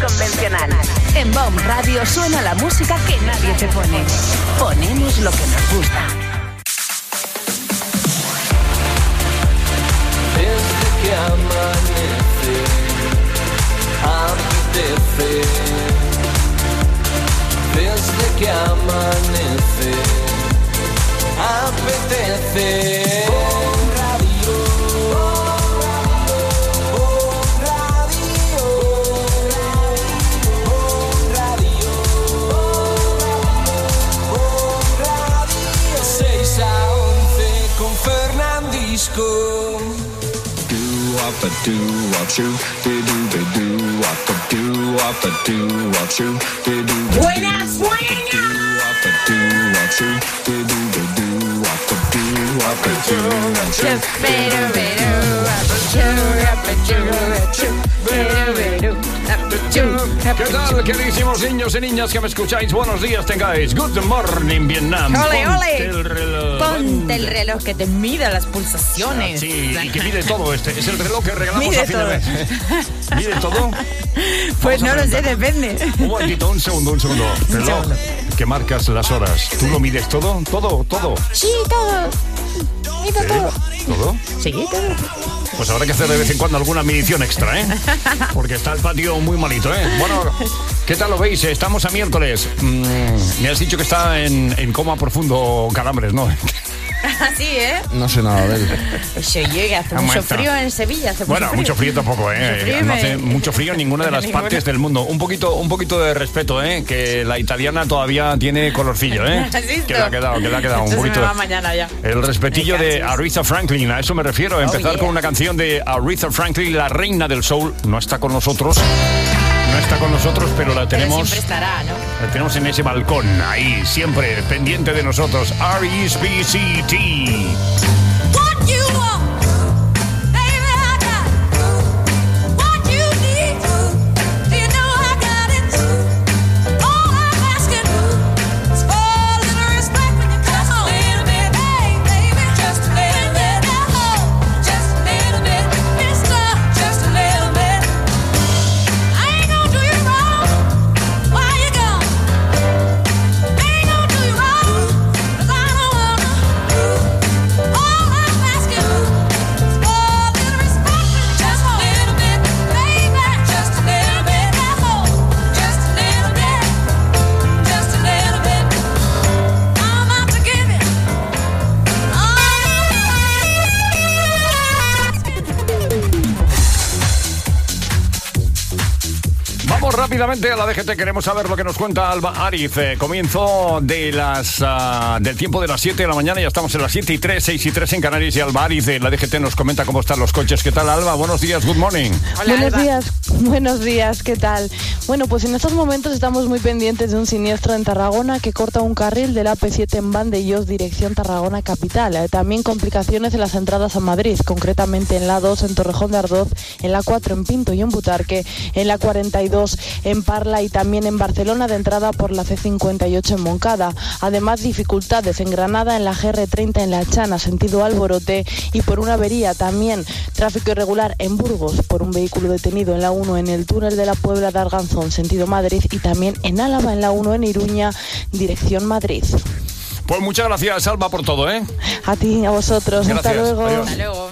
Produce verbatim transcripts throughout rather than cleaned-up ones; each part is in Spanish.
convencional. En B O M Radio suena la música que nadie te pone. Ponemos lo que nos gusta. Desde que amanece, apetece. Desde que amanece, apetece. Bon Radio, Bon Radio, Bon Radio, Bon Radio. seis a once con Fernandisco. Do up a do up shoot, do do do do up a do up a do up shoot, do do do. Buenas, buenas. ¿Qué tal, queridísimos niños y niñas que me escucháis? Buenos días tengáis. Good morning, Vietnam. Ole, Ponte ole. el reloj. Ponte el reloj que te mida las pulsaciones. Sí, y que mide todo este. Es el reloj que regalamos Mide a fin de todo. mes. ¿Mide todo? Pues Vamos a no lo sé, preguntar. depende. Un momentito, un segundo, un segundo. Reloj segundo. que marcas las horas. ¿Tú lo mides todo? ¿Todo? ¿Todo? Sí, todo. Mido ¿Sí? todo. ¿Todo? Sí, todo. Pues habrá que hacer de vez en cuando alguna medición extra, ¿eh? Porque está el patio muy malito, ¿eh? Bueno, ¿qué tal lo veis? Estamos a miércoles. Mm, me has dicho que está en, en coma profundo Calambres, ¿no? Así, ¿eh? No sé nada de él. Pues oye, que hace mucho Aguanta. frío en Sevilla. Hace Bueno, mucho frío tampoco, ¿eh? Mucho frío no me- hace mucho frío en ninguna de las Ninguna. partes del mundo. Un poquito, un poquito de respeto, ¿eh? Que la italiana todavía tiene colorcillo, ¿eh? ¿Has visto? Que le ha quedado, que le ha quedado un Esto se poquito. me va mañana ya. El respetillo Me de cansas. Aretha Franklin, a eso me refiero. Empezar yeah. con una canción de Aretha Franklin, la reina del soul. No está con nosotros. No está con nosotros, pero la Pero tenemos. siempre estará, ¿no? La tenemos en ese balcón, ahí, siempre pendiente de nosotros. R E S P C T. What you want, baby, I got it. What you need, you know I got it. All I'm asking is for a little respect when you come home. Just a little bit, hey, baby, just a little bit. Oh, just a little bit, mister, just a little bit. I ain't gonna do you wrong. Why you gone? I ain't gonna do you wrong, 'cause I don't wanna. All I'm asking is for a little respect, just a little bit, baby, just a little bit. Oh, just a little bit, just a little bit. I'm out to give it. Vamos rápidamente a la D G T, queremos saber lo que nos cuenta Alba Ariz. Eh, comienzo de las ah, del tiempo de las siete de la mañana, ya estamos en las siete y tres, seis y tres en Canarias, y Alba Ariz de la D G T nos comenta cómo están los coches. ¿Qué tal, Alba? Buenos días, good morning. Hola, Buenos Alba. días, buenos días, ¿qué tal? Bueno, pues en estos momentos estamos muy pendientes de un siniestro en Tarragona que corta un carril de la A P siete en Vandellós, dirección Tarragona capital. Eh, También complicaciones en las entradas a Madrid, concretamente en la dos en Torrejón de Ardoz, en la cuatro en Pinto y en Butarque, en la cuarenta y dos en Parla y también en Barcelona de entrada por la C cincuenta y ocho en Moncada. Además, dificultades en Granada, en la G R treinta en La Chana, sentido Alborote, y por una avería también tráfico irregular en Burgos por un vehículo detenido en la uno en el túnel de la Puebla de Arganzón, sentido Madrid, y también en Álava en la uno en Iruña, dirección Madrid. Pues muchas gracias, Alba, por todo, ¿eh? A ti, a vosotros, Gracias, hasta luego. adiós. Hasta luego.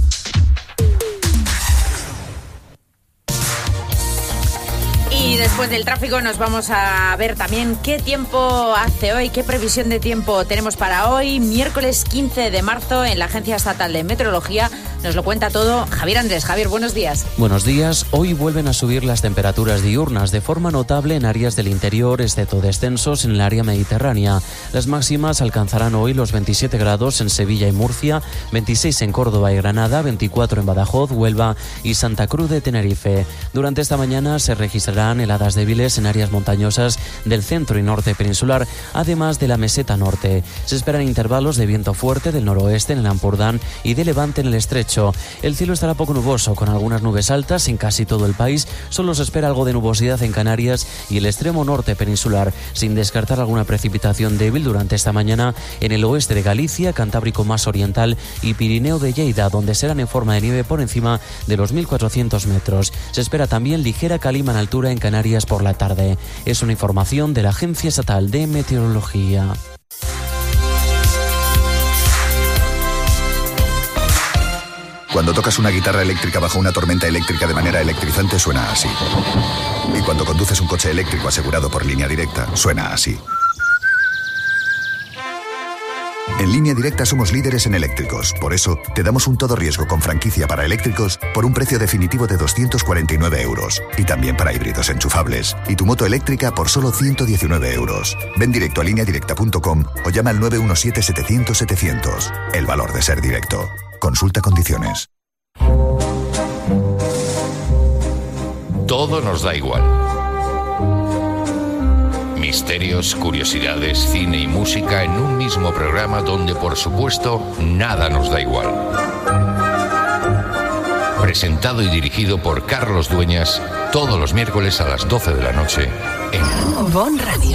Y después del tráfico nos vamos a ver también qué tiempo hace hoy, qué previsión de tiempo tenemos para hoy, miércoles quince de marzo, en la Agencia Estatal de Meteorología. Nos lo cuenta todo Javier Andrés. Javier, buenos días. Buenos días. Hoy vuelven a subir las temperaturas diurnas de forma notable en áreas del interior, excepto descensos en el área mediterránea. Las máximas alcanzarán hoy los veintisiete grados en Sevilla y Murcia, veintiséis en Córdoba y Granada, veinticuatro en Badajoz, Huelva y Santa Cruz de Tenerife. Durante esta mañana se registrarán heladas débiles en áreas montañosas del centro y norte peninsular, además de la meseta norte. Se esperan intervalos de viento fuerte del noroeste en el Ampurdán y de levante en el estrecho ocho. El cielo estará poco nuboso, con algunas nubes altas en casi todo el país. Solo se espera algo de nubosidad en Canarias y el extremo norte peninsular, sin descartar alguna precipitación débil durante esta mañana en el oeste de Galicia, Cantábrico más oriental y Pirineo de Lleida, donde serán en forma de nieve por encima de los mil cuatrocientos metros. Se espera también ligera calima en altura en Canarias por la tarde. Es una información de la Agencia Estatal de Meteorología. Cuando tocas una guitarra eléctrica bajo una tormenta eléctrica de manera electrizante suena así. Y cuando conduces un coche eléctrico asegurado por Línea Directa, suena así. En Línea Directa somos líderes en eléctricos. Por eso, te damos un todo riesgo con franquicia para eléctricos por un precio definitivo de doscientos cuarenta y nueve euros. Y también para híbridos enchufables. Y tu moto eléctrica por solo ciento diecinueve euros. Ven directo a línea directa punto com o llama al nueve uno siete setecientos setecientos. El valor de ser directo. Consulta condiciones. Todo nos da igual. Misterios, curiosidades, cine y música en un mismo programa donde, por supuesto, nada nos da igual. Presentado y dirigido por Carlos Dueñas, todos los miércoles a las doce de la noche en Bon Radio.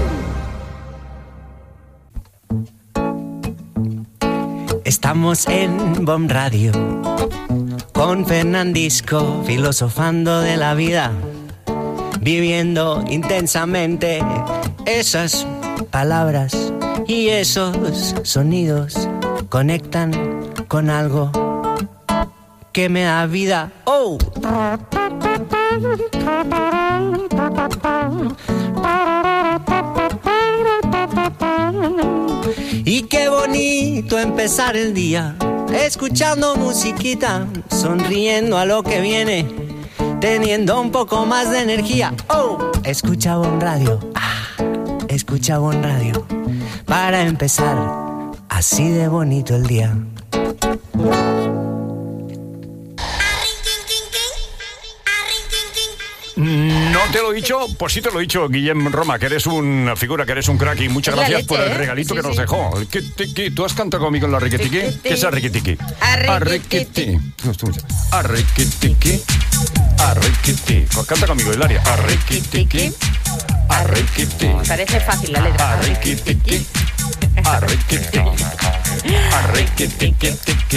Estamos en Bon Radio con Fernandisco, filosofando de la vida, viviendo intensamente esas palabras y esos sonidos conectan con algo que me da vida. ¡Oh! Y qué bonito empezar el día escuchando musiquita, sonriendo a lo que viene, teniendo un poco más de energía. Oh, escucha Bon Radio, ah, escucha Bon Radio, para empezar así de bonito el día. No te lo he dicho, pues sí te lo he dicho, Guillem Roma, que eres una figura, que eres un crack y muchas Es la gracias leche, por el ¿eh? regalito Sí, que nos sí. dejó. ¿Qué, qué, qué? ¿Tú has cantado conmigo en la riquitiqui? ¿Qué es arriquitiqui? Arriquitiqui. Arriquitiqui. Arriquitiqui. Canta conmigo, Hilaria. Arriquitiqui. Arriquitiqui. Parece fácil la letra. Arriquitiqui. Arriquitiqui. Arriquitiqui.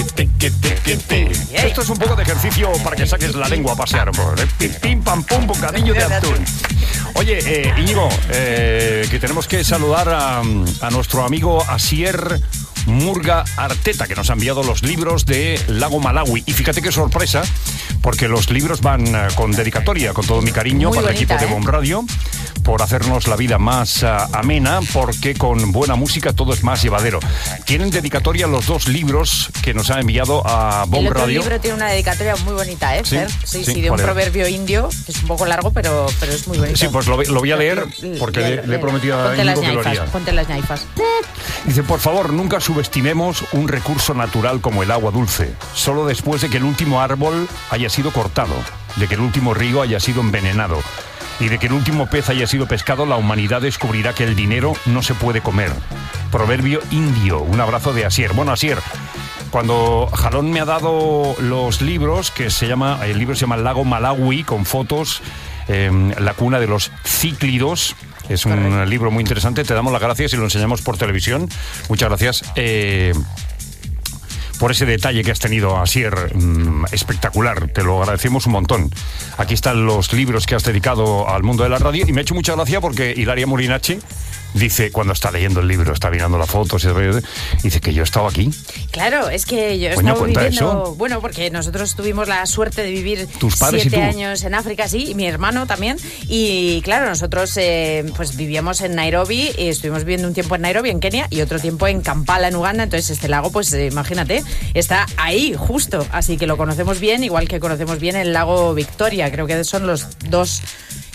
Esto es un poco de ejercicio para que saques la lengua a pasear. Pim, pim, pam, pum, bocadillo de atún. Oye, eh, Íñigo, eh, que tenemos que saludar a, a nuestro amigo Asier Murga Arteta, que nos ha enviado los libros de Lago Malawi. Y fíjate qué sorpresa, porque los libros van eh, con dedicatoria, con todo mi cariño Muy para bonita, el equipo de ¿eh? Bon Radio, por hacernos la vida más uh, amena, porque con buena música todo es más llevadero. Tienen dedicatoria los dos libros que nos ha enviado a Bon El otro Radio. libro tiene una dedicatoria muy bonita, ¿eh, Sí, Fer? Sí, sí, sí, de un ¿cuál era? proverbio indio, que es un poco largo, pero, pero es muy bonito. Sí, pues lo, lo voy a leer porque le, le he prometido a Ponte las Íñigo que lo ñaifas, haría. ponte las ñaifas. Dice, por favor, nunca subestimemos un recurso natural como el agua dulce, solo después de que el último árbol haya sido cortado, de que el último río haya sido envenenado y de que el último pez haya sido pescado, la humanidad descubrirá que el dinero no se puede comer. Proverbio indio. Un abrazo de Asier. Bueno, Asier, cuando Jalón me ha dado los libros, que se llama, el libro se llama Lago Malawi, con fotos, eh, la cuna de los cíclidos. Es un Correcto. libro muy interesante. Te damos las gracias y lo enseñamos por televisión. Muchas gracias. Eh, por ese detalle que has tenido, Asier, mmm, espectacular, te lo agradecemos un montón. Aquí están los libros que has dedicado al mundo de la radio y me ha hecho mucha gracia porque Hilaria Murinacci dice, cuando está leyendo el libro, está mirando las fotos, y dice que yo he estado aquí. Claro, es que yo he Coño, estado cuenta viviendo... eso. Bueno, porque nosotros tuvimos la suerte de vivir Tus padres siete y tú. años en África, sí, y mi hermano también. Y claro, nosotros eh, pues vivíamos en Nairobi, y estuvimos viviendo un tiempo en Nairobi, en Kenia, y otro tiempo en Kampala, en Uganda. Entonces este lago, pues eh, imagínate, está ahí, justo. Así que lo conocemos bien, igual que conocemos bien el lago Victoria. Creo que son los dos...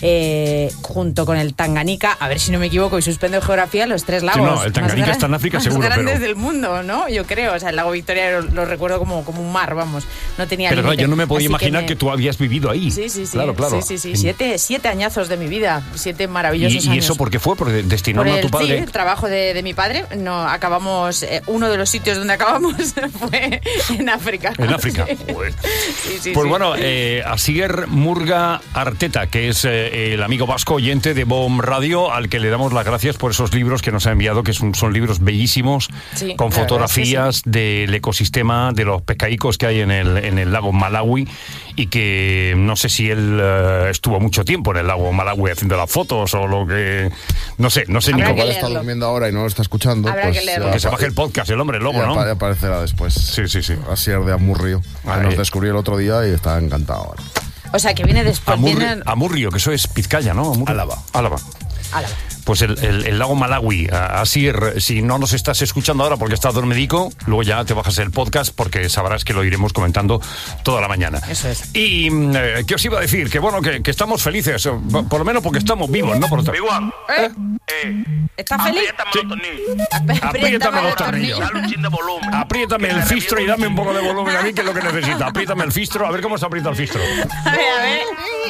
eh, junto con el Tanganica, a ver si no me equivoco y suspendo en geografía, los tres lagos. Sí, no, el Tanganica más está en África más seguro, grandes pero... del mundo, ¿no? Yo creo, o sea, el lago Victoria lo, lo recuerdo como, como un mar, vamos, no tenía Pero claro, límite. yo no me podía Así imaginar me... que, tú habías vivido ahí. Sí, sí, sí. Claro, claro. Sí, sí, sí. Siete, siete añazos de mi vida, siete maravillosos ¿Y, años. ¿Y eso por qué fue? ¿Porque Por destinaron el, a tu padre? sí, el trabajo de, de mi padre. No, acabamos, eh, uno de los sitios donde acabamos fue en África. En África. Sí. Pues, Sí, sí, pues sí. bueno, eh, Asier Murga Arteta, que es eh, el amigo vasco oyente de B O M Radio, al que le damos las gracias por esos libros que nos ha enviado, que son, son libros bellísimos, Sí, con la verdad fotografías es que del ecosistema de los pescaicos que hay en el, en el lago Malawi, y que no sé si él eh, estuvo mucho tiempo en el lago Malawi haciendo las fotos o lo que... No sé, no sé Habrá ni que cómo... Igual está leerlo. durmiendo ahora y no lo está escuchando. Habrá pues que leerlo. ya Que se apa- baje el podcast, el hombre, el lobo, ya ¿no? apa- ya aparecerá después. Sí, sí, sí. Asier de Amurrio, que Ah, nos eh. descubrió el otro día y está encantado ahora. O sea, que viene después. Amurri- viene... Amurrio, que eso es Pizcaya, ¿no? Amurrio. Álava. Álava. Álava. Pues el, el- el lago Malawi. Asier, si no nos estás escuchando ahora porque estás dormidico, luego ya te bajas el podcast porque sabrás que lo iremos comentando toda la mañana. Eso es. Y, mm, eh, ¿qué os iba a decir? Que bueno, que, que estamos felices, eh, por por lo menos porque estamos vivos, ¿no? Por otra... ¿Eh? ¿Estás feliz? Apriétame los tornillos. Apriétame el fistro y dame un poco de volumen a mí, que es lo que necesita. Apriétame el fistro, a ver cómo se aprieta el fistro. A ver, a ver.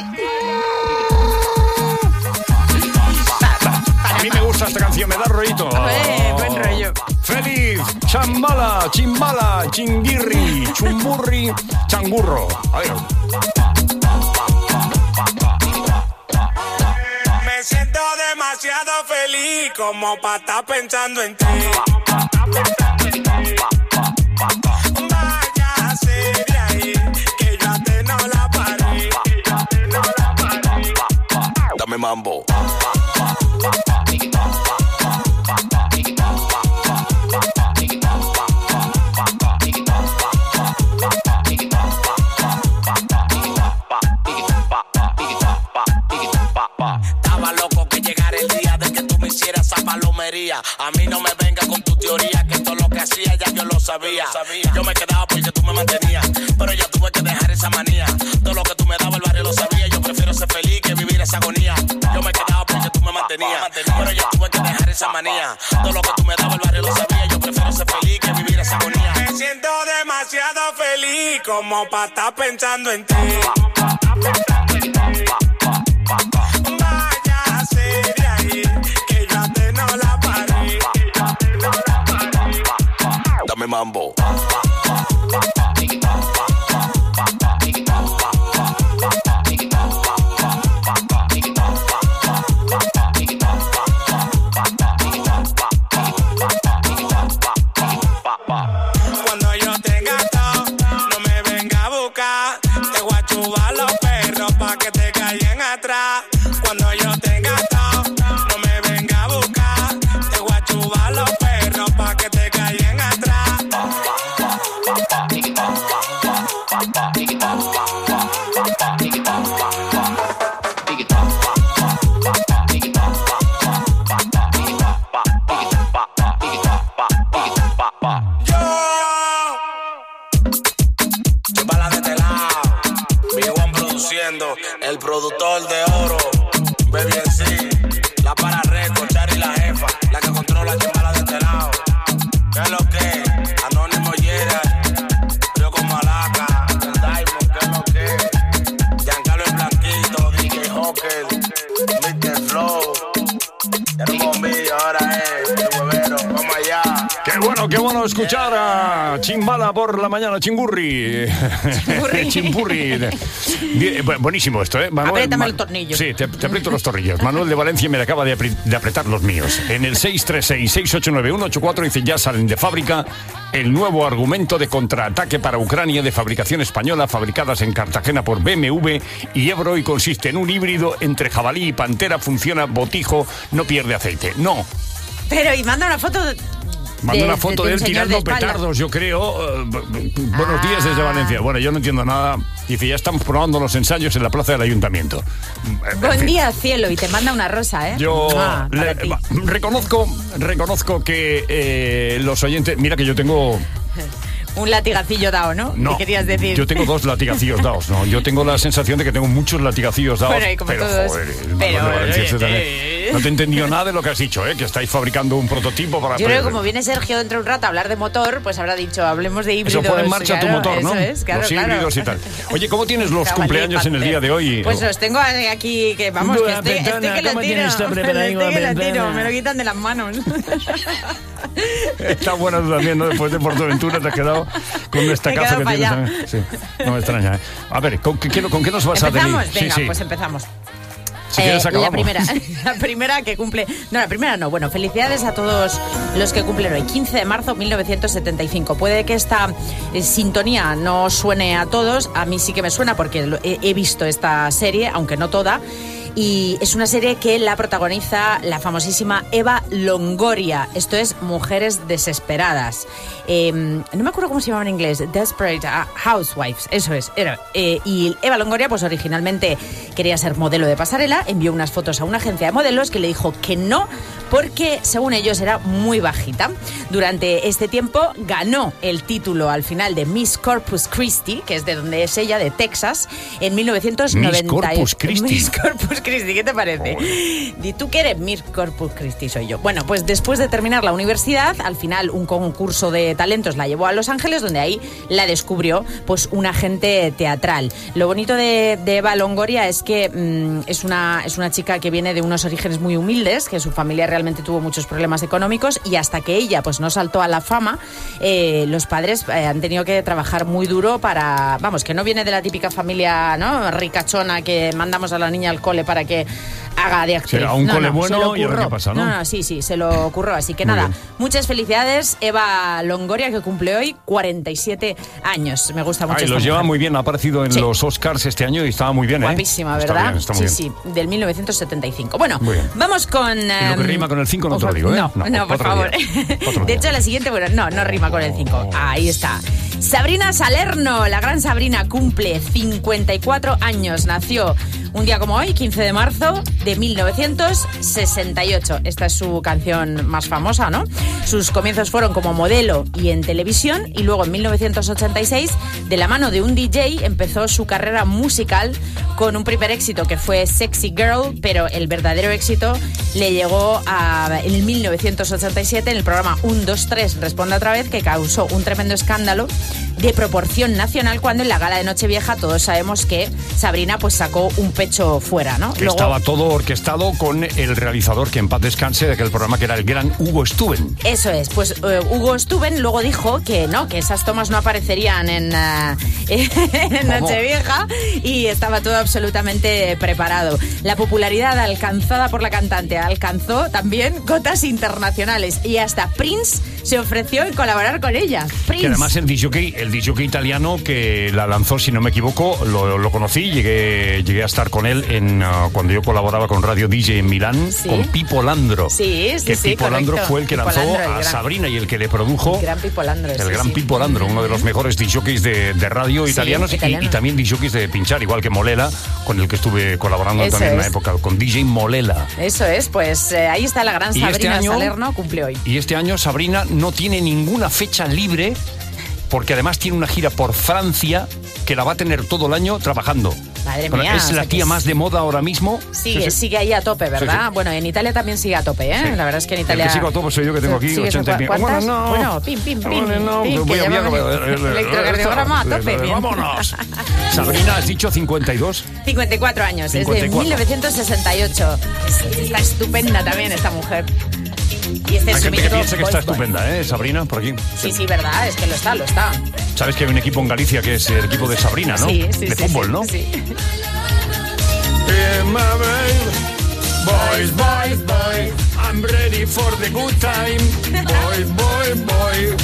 A mí me gusta esta canción, me da rollito. Eh, buen rollo. Feliz, chambala, chimbala, chinguirri, chumburri, changurro. A ver. Me siento demasiado feliz como para estar pensando en ti. Váyase de ahí, que yo a ti no la paré. Que yo a ti no la paré. Dame mambo. Estaba loco que llegara el día de que tú me hicieras esa palomería. A mí no me venga con tu teoría, que todo lo que hacía ya yo lo sabía. Y yo me quedaba porque tú me mantenías, pero yo tuve que dejar esa manía. Todo lo que tú me dabas el barrio lo sabía. Yo prefiero ser feliz que vivir esa agonía. Yo me quedaba porque tú me mantenías, pero yo tuve que dejar esa manía. Todo lo que tú me dabas el barrio lo sabía. Yo prefiero ser feliz que vivir esa agonía. Me siento demasiado feliz como para estar pensando en ti. Váyase de ahí, que yo a ti no la paré. Que yo a ti no la paré. Dame mambo. Cuando yo tenga todo, no me venga a buscar. Te voy a chubar los perros pa' que te caigan atrás. Cuando yo tenga todo, no me venga a buscar. Te voy a chubar los perros pa' que te caigan atrás. Yo, chumbala de este lado, Big One produciendo, el productor de oro, Baby en sí, la para récord, Chari la jefa, la que controla chumbala de este lado. ¿Qué es lo que? Anónimo Gerard, yo como Alaca, el Diamond, ¿qué es lo que? Giancarlo el Blanquito, D J Hawker, mister Flow, hermano mío, ahora es el huevero, vamos allá. Qué bueno, qué bueno escuchar a Chimbala por la mañana, Chingurri. Chimpurri. Chimpurri. Bien, bu- buenísimo esto, ¿eh? Manuel, Apriétame Ma- el tornillo. Sí, te, te aprieto los tornillos. Manuel de Valencia me acaba de, apri- de apretar los míos. En el seis tres seis, seis ocho nueve, uno ocho cuatro dice ya salen de fábrica el nuevo argumento de contraataque para Ucrania de fabricación española, fabricadas en Cartagena por B M W y Ebro, y consiste en un híbrido entre jabalí y pantera, funciona botijo, no pierde aceite. No. Pero, y manda una foto de... Manda de- una foto de de, un él señor tirando de espalda. petardos, yo creo. Eh, bu- bu- buenos días desde Ah. Valencia. Bueno, yo no entiendo nada. Dice, ya estamos probando los ensayos en la plaza del ayuntamiento. En Buen fin. día, cielo, y te manda una rosa, ¿eh? Yo Ah, para le- ti. va, reconozco, reconozco que eh, los oyentes... Mira que yo tengo... un latigacillo dado, ¿no? No, ¿Qué querías decir? yo tengo dos latigacillos dados, ¿no? Yo tengo la sensación de que tengo muchos latigacillos dados, Bueno, y como pero todos. joder, Pero, Manuel Valencia, este eh, también. eh. No te he entendido nada de lo que has dicho, ¿eh? Que estáis fabricando un prototipo para... Yo creo que como viene Sergio dentro de un rato a hablar de motor, pues habrá dicho, hablemos de híbridos. Eso pone en marcha claro, tu motor, ¿no? Eso es, claro, los claro. híbridos y tal. Oye, ¿cómo tienes los Cabalí, cumpleaños en el día de hoy? Pues los tengo aquí, que vamos, que Buena estoy, estoy ventana, que lo ¿cómo tiro. tienes esta preparada Estoy que lo igual tiro, ventana? me lo quitan de las manos. Está buena tú también, ¿no? Después de Portaventura te has quedado con un estacazo que para tienes allá. también. Sí, no me extraña. ¿eh? A ver, ¿con qué, con qué nos vas ¿Empezamos? a delir? Venga, sí, sí. pues empezamos. Si quieres, Eh, acabamos. la primera, la primera que cumple... No, la primera no. Bueno, felicidades a todos los que cumplen hoy. quince de marzo de mil novecientos setenta y cinco. Puede que esta eh, sintonía no suene a todos. A mí sí que me suena porque lo- he, he visto esta serie, aunque no toda. Y es una serie que la protagoniza la famosísima Eva Longoria. Esto es Mujeres Desesperadas. Eh, no me acuerdo cómo se llamaba en inglés. Desperate Housewives. Eso es. Era. Eh, y Eva Longoria, pues originalmente quería ser modelo de pasarela. Envió unas fotos a una agencia de modelos que le dijo que no, porque según ellos era muy bajita. Durante este tiempo ganó el título al final de Miss Corpus Christi, que es de donde es ella, de Texas, en mil novecientos noventa. Miss Corpus Christi. Miss Corpus Christi, ¿qué te parece? Di tú que eres Miss Corpus Christi, soy yo. Bueno, pues después de terminar la universidad, al final un concurso de talentos la llevó a Los Ángeles, donde ahí la descubrió pues un agente teatral. Lo bonito de, de Eva Longoria es que mmm, es, una, es una chica que viene de unos orígenes muy humildes, que su familia realmente tuvo muchos problemas económicos, y hasta que ella pues no saltó a la fama, eh, los padres eh, han tenido que trabajar muy duro para, vamos, que no viene de la típica familia, ¿no?, ricachona que mandamos a la niña al cole para que haga de actriz. Sí, a un No, cole no, bueno se lo y a ver ocurró. qué pasa, ¿no? No, no, sí, sí, se lo ocurrió. Así que Muy nada, bien. muchas felicidades, Eva Longoria, que cumple hoy cuarenta y siete años. Me gusta mucho Ay, esta los lleva mujer. muy bien, ha aparecido en Sí. los Oscars este año y estaba muy bien, ¿eh? Guapísima, Está ¿verdad? bien, está muy sí, bien. sí, del mil novecientos setenta y cinco. Bueno, Muy bien. vamos con... Y lo que em, rima con el cinco no te lo ojo, digo, ¿eh? No, No, no, por otro favor. día, otro De día. hecho, la siguiente, bueno, no, no rima con el cinco. Ahí está. Sabrina Salerno, la gran Sabrina, cumple cincuenta y cuatro años. Nació un día como hoy, quince de marzo de mil novecientos sesenta y ocho. Esta es su canción más famosa, ¿no? Sus comienzos fueron como modelo y en televisión, y luego en mil novecientos ochenta y seis, de la mano de un D J, empezó su carrera musical con un primer éxito que fue Sexy Girl, pero el verdadero éxito le llegó a, en mil novecientos ochenta y siete en el programa uno dos tres Responde otra vez, que causó un tremendo escándalo de proporción nacional cuando en la gala de Nochevieja todos sabemos que Sabrina pues sacó un pecho fuera, ¿no? Que estaba todo orquestado con el realizador, que en paz descanse, de aquel programa, que era el gran Hugo Stuben. Eso es, pues eh, Hugo Stuben luego dijo que no, que esas tomas no aparecerían en, uh, en ¿Cómo? Nochevieja, y estaba todo absolutamente preparado. La popularidad alcanzada por la cantante alcanzó también cotas internacionales, y hasta Prince se ofreció en colaborar con ella. Prince. Que además el disjockey, el disjockey italiano que la lanzó, si no me equivoco, lo, lo conocí, llegué, llegué a estar con él en uh, cuando yo colaboraba con Radio D J en Milán, Sí. con Pipo Landro. Sí, sí, que sí, Pipo Landro correcto. fue el que Pipo lanzó Landro, el a gran- Sabrina y el que le produjo. El gran Pipo Landro. El sí, gran sí. Pipo Landro, uno de los mejores disjockeys de, de radio Sí, italianos, y, italiano. y también disjockeys de pinchar, igual que Molela, con el que estuve colaborando Eso también en una es. época, con D J Molela. Eso es, pues eh, ahí está la gran Y este Sabrina año- Salerno, cumple hoy. Y este año Sabrina no tiene ninguna fecha libre, porque además tiene una gira por Francia que la va a tener todo el año trabajando. Madre Bueno, mía, es o sea la que tía es- más de moda ahora mismo. Sigue, Sí, sí. sigue ahí a tope, ¿verdad? Sí, sí. Bueno, en Italia también sigue a tope, ¿eh? Sí. La verdad es que en El Italia... que sigo a tope soy yo, que tengo aquí ¿Sigues ochenta y a pico. cua- cuántas? Bueno, no. Bueno, pim, pim, pim. Bueno, no, pim, voy que a- ya voy a- me- Electrocardiograma a tope, bien. Vámonos. Sabrina, has dicho cincuenta y dos. cincuenta y cuatro años, cincuenta y es de cuatro. mil novecientos sesenta y ocho. Es- Está estupenda también esta mujer. Y este Hay es su gente que mítico piensa que está Boys Boy. estupenda, ¿eh? Sabrina, por aquí. Sí, sí, verdad, es que lo está, lo está. Sabes que hay un equipo en Galicia que es el equipo de Sabrina, ¿no? Sí, sí, de sí, fútbol, sí, ¿no? sí. Yeah, my babe. Boys, boys, boy, I'm ready for the good time. Boy, boy, boy.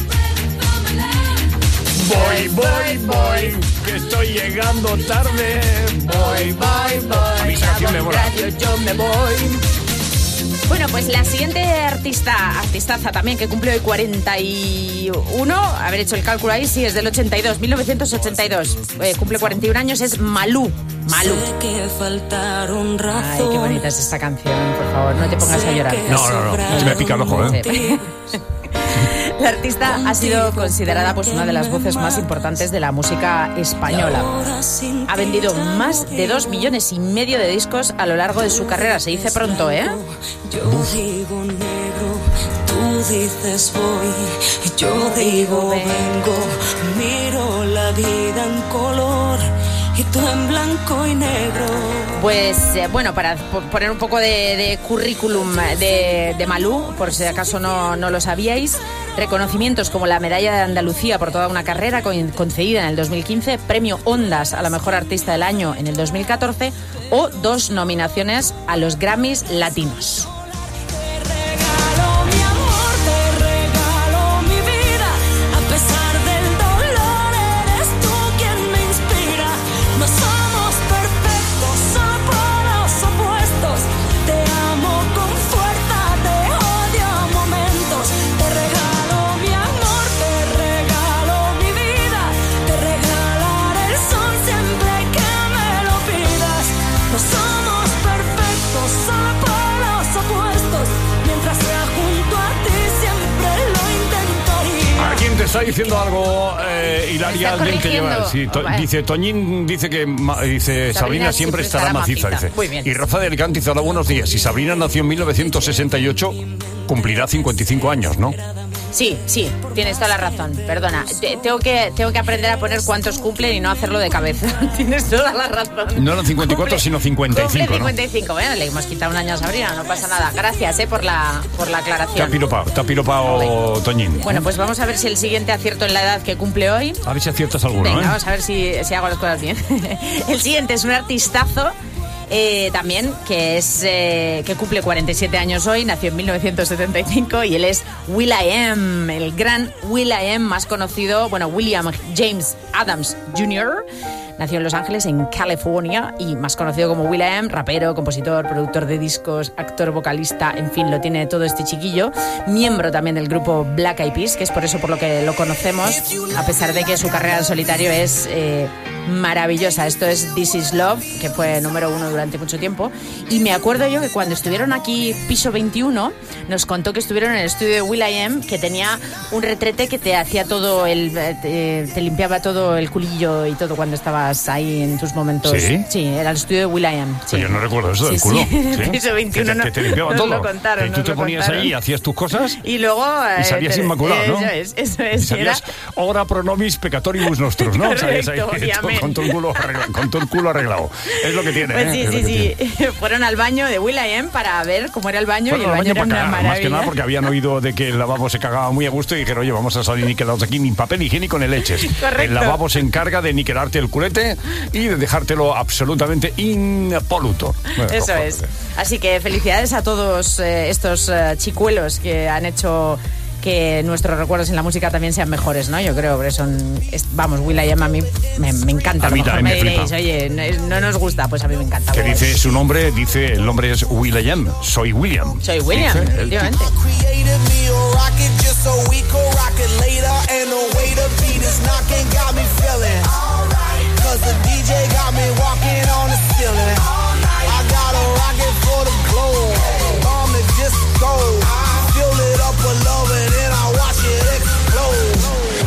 Boy, boy, boy, que estoy llegando tarde. Boy, boy, boy. A mí esa canción me mola. Yo me voy. Bueno, pues la siguiente artista, artistaza también, que cumple hoy cuarenta y uno, haber hecho el cálculo ahí, sí, es del ochenta y dos, mil novecientos ochenta y dos, eh, cumple cuarenta y un años, es Malú. Malú. Ay, qué bonita es esta canción, por favor, no te pongas a llorar. No, no, no, se me pica el ojo, ¿eh? Sí. La artista ha sido considerada pues una de las voces más importantes de la música española. Ha vendido más de dos millones y medio de discos a lo largo de su carrera. Se dice pronto, ¿eh? Yo digo negro, tú dices voy, yo digo vengo, miro la vida en color y tú en blanco y negro. Pues eh, bueno, para po- poner un poco de, de currículum de, de Malú, por si acaso no, no lo sabíais, reconocimientos como la Medalla de Andalucía por toda una carrera con- concedida en el dos mil quince, Premio Ondas a la Mejor Artista del Año en el dos mil catorce o dos nominaciones a los Grammys Latinos. Regalo mi amor, te regalo mi vida, a pesar del dolor eres tú quien me inspira. No somos perfectos, somos polos opuestos. Te amo con fuerza, te odio a momentos. Te regalo mi amor, te regalo mi vida, te regalaré el sol siempre que me lo pidas. No somos perfectos, solo polos opuestos. Mientras sea junto a ti siempre lo intentaría. ¿Alguien te está diciendo algo, eh, Hilaria? está Alguien te lleva- corrigiendo. sí, to- Vale. dice, Toñín dice que ma- dice, Sabrina, siempre estará maciza. Dice. Muy bien. Y Rafa de Alicante dice, hola, buenos días. Y Sabrina nació en mil novecientos sesenta y ocho, cumplirá cincuenta y cinco años, ¿no? Sí, sí, tienes toda la razón. Perdona, te- tengo que tengo que aprender a poner cuántos cumplen y no hacerlo de cabeza. Tienes toda la razón. No eran cincuenta y cuatro, Cumple- sino cincuenta y cumple cinco, ¿no? cincuenta y cinco. Bueno, le hemos quitado un año a Sabrina, no pasa nada. Gracias, eh, por la por la Te ha aclaración. piropado, te ha piropado Toñín. Bueno, pues vamos a ver si el siguiente acierto en la edad que cumple hoy. A ver si aciertas alguno, Venga, ¿eh? vamos a ver si, si hago las cosas bien. El siguiente es un artistazo eh, también que es eh, que cumple cuarenta y siete años hoy, nació en mil novecientos setenta y cinco y él es will.i.am, el gran will.i.am más conocido, bueno, William James Adams junior Nació en Los Ángeles, en California, y más conocido como will.i.am, rapero, compositor, productor de discos, actor, vocalista, en fin, lo tiene todo este chiquillo. Miembro también del grupo Black Eyed Peas, que es por eso por lo que lo conocemos, a pesar de que su carrera en solitario es eh, maravillosa. Esto es This Is Love, que fue número uno durante mucho tiempo. Y me acuerdo yo que cuando estuvieron aquí Piso veintiuno, nos contó que estuvieron en el estudio de will.i.am, que tenía un retrete que te hacía todo el... eh, Te, te limpiaba todo el culillo y todo cuando estabas ahí en tus momentos. ¿Sí? Sí, era el estudio de will.i.am. Sí. Pues yo no recuerdo eso del Sí, culo. sí, ¿sí? Piso veintiuno que te, que te limpiaba nos todo. lo contaron, y tú nos te lo ponías contaron. ahí y hacías tus cosas Y luego... y salías eh, inmaculado, ¿no? Eso es, eso y es. Y salías ora pro nobis peccatoribus nostros, ¿no? Salías ahí Correcto, y con, amén. con todo el culo arreglado, con todo el culo arreglado. Es lo que tiene, Pues ¿eh? sí, Es lo sí, que sí. tiene. Fueron al baño de will.i.am para ver cómo era el baño. Fueron y el al baño, baño era para una cagar, más que maravilla. nada porque habían oído de que el lavabo se cagaba muy a gusto y dijeron, oye, vamos a salir niquelados aquí, ni papel higiénico ni leches. Correcto. El lavabo se encarga de niquelarte el culete y de dejártelo absolutamente impoluto. Bueno, Eso joder. es. Así que felicidades a todos eh, estos eh, chicuelos que han hecho que nuestros recuerdos en la música también sean mejores, ¿no? Yo creo que son... es- vamos, will.i.am a mí me, me encanta. A A lo mí mejor también me me diréis, flipa. oye, no, no nos gusta, pues a mí me encanta. Que Pues, dice su nombre, dice el nombre es will.i.am, soy William. Soy William, Dice el tipo. efectivamente. Created me a rocket just so we could rock it later. And the way the beat is knocking got me feeling. Cause the D J got me walking on the ceiling. I got a rocket for the globe. Bomb the disco. Fill it up with love and then I watch it explode.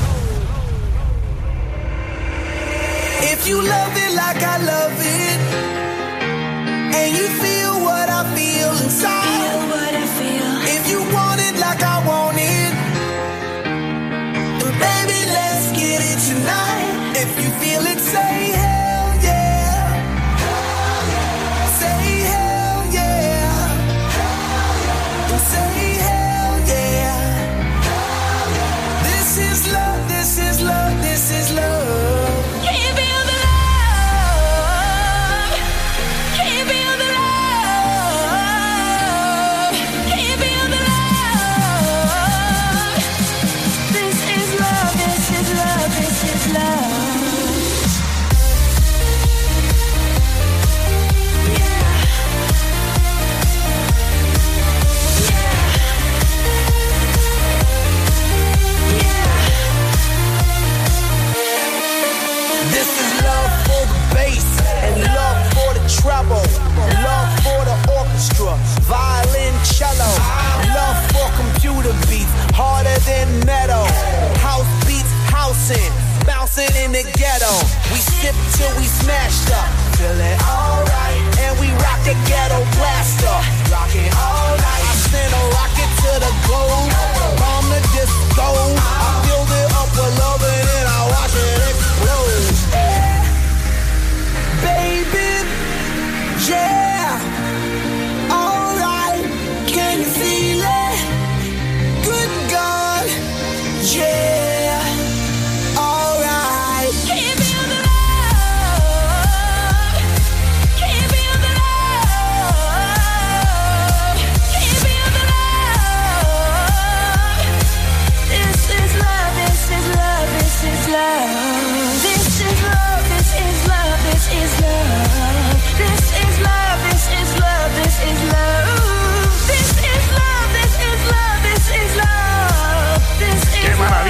If you love it like I love it, and you feel what I feel inside, if you want it like I want it, then baby, let's get it tonight. If you feel it, say hell yeah. Say hell yeah. Say hell yeah. This is love, this is love, this is love. Can you feel the love? Can you feel the love?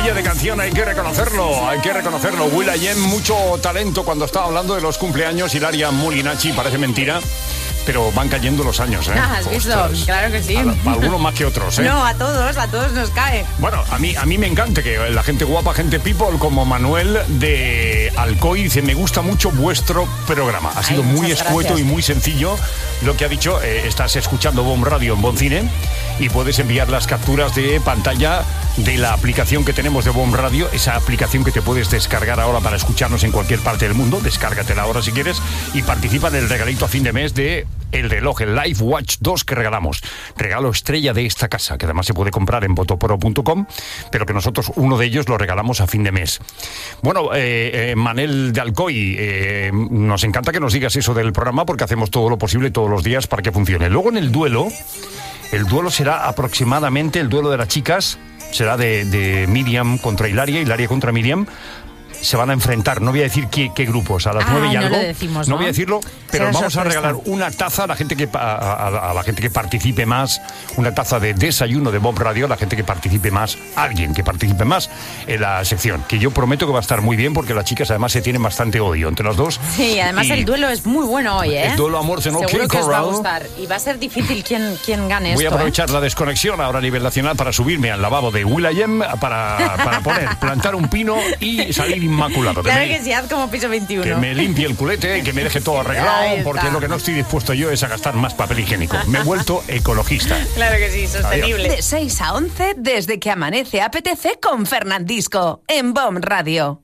maravilla de canción, hay que reconocerlo, hay que reconocerlo. will.i.am, mucho talento cuando estaba hablando de los cumpleaños. Ilaria Molinacci, parece mentira, pero van cayendo los años, ¿eh? Ah, ¿has visto? Ostras. Claro que sí. A, la- a algunos más que otros, ¿eh? No, a todos, a todos nos cae. Bueno, a mí, a mí me encanta que la gente guapa, gente people, como Manuel de Alcoy, dice, me gusta mucho vuestro programa. Ha sido Ay, muy muchas escueto gracias. y muy sencillo lo que ha dicho. Eh, estás escuchando Bomb Radio en Boncine y puedes enviar las capturas de pantalla de la aplicación que tenemos de Bomb Radio, esa aplicación que te puedes descargar ahora para escucharnos en cualquier parte del mundo. Descárgatela ahora si quieres y participa en el regalito a fin de mes de el reloj, el Life Watch dos que regalamos. Regalo estrella de esta casa, que además se puede comprar en botoporo punto com, pero que nosotros uno de ellos lo regalamos a fin de mes. Bueno, eh, eh, Manel de Alcoy, eh, nos encanta que nos digas eso del programa porque hacemos todo lo posible todos los días para que funcione. Luego en el duelo, el duelo será aproximadamente, el duelo de las chicas, será de, de Miriam contra Hilaria, Hilaria contra Miriam. Se van a enfrentar, no voy a decir qué, qué grupos, a las Ah, nueve y no algo. lo decimos, ¿no? voy a decirlo, pero Será vamos a sorpresa. regalar una taza a la gente que pa- a, a- a la gente que participe más, una taza de desayuno de Bob Radio, a la gente que participe más, alguien que participe más en la sección, que yo prometo que va a estar muy bien porque las chicas además se tienen bastante odio entre las dos. Sí, además Y el duelo es muy bueno hoy, ¿eh? el duelo a muerte, ¿no? Seguro King que os va a Corral. gustar. Y va a ser difícil quién, quién gane Voy a esto, ¿eh? aprovechar la desconexión ahora a nivel nacional para subirme al lavabo de will.i.am para, para poner, plantar un pino y salir inmaculado. Que Claro me- que sí, haz como piso veintiuno. Que me limpie el culete y que me deje todo Ahí arreglado, está. porque lo que no estoy dispuesto yo es a gastar más papel higiénico. Me he vuelto ecologista. Claro que sí, sostenible. De seis a once, desde que amanece apetece con Fernandisco, en Bomb Radio.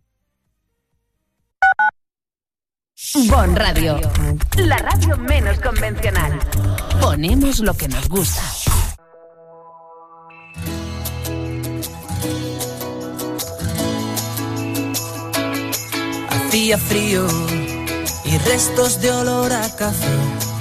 Bomb Radio, la radio menos convencional. Ponemos lo que nos gusta. Hacía frío y restos de olor a café.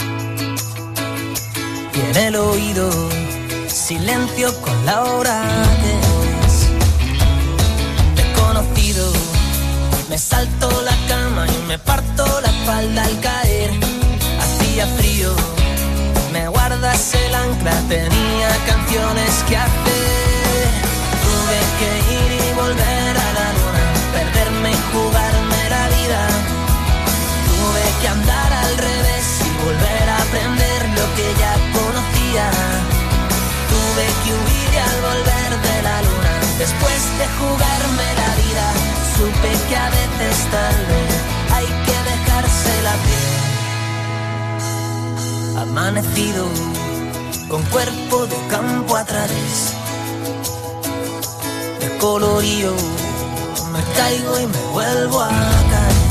Y en el oído, silencio con la hora que es. Te he conocido, me salto la cama y me parto la espalda al caer. Hacía frío, me guardas el ancla, tenía canciones que hacer. Tuve que ir y volver a la luna, perderme y jugarme la vida. Tuve que andar al revés y volver a aprender lo que ya conocía. Tuve que huir y al volver de la luna, después de jugarme la vida, supe que a veces tal vez hay que dejarse la piel. Amanecido con cuerpo de campo a través, de colorío me caigo y me vuelvo a caer.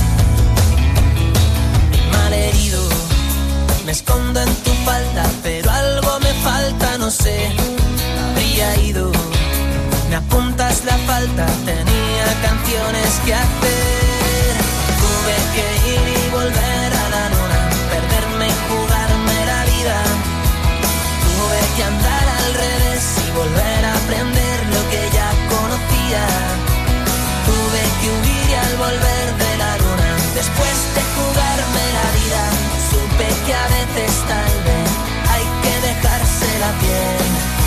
Malherido, me escondo en tu falda, pero algo me falta, no sé. Habría ido, me apuntas la falta, tenía canciones que hacer. Tuve que ir y volver a la luna, perderme y jugarme la vida. Tuve que andar al revés y volver a aprender lo que ya conocía. Tuve que huir y al volver de la luna, después de jugarme la vida, supe que a veces tal vez hay que dejarse la piel.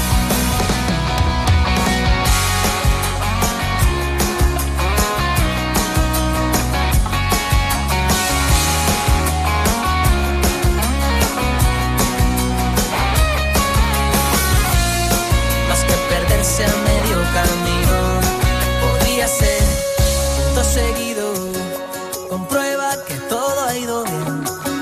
Más que perderse a medio camino, podría ser punto seguido, comprueba que todo ha ido bien.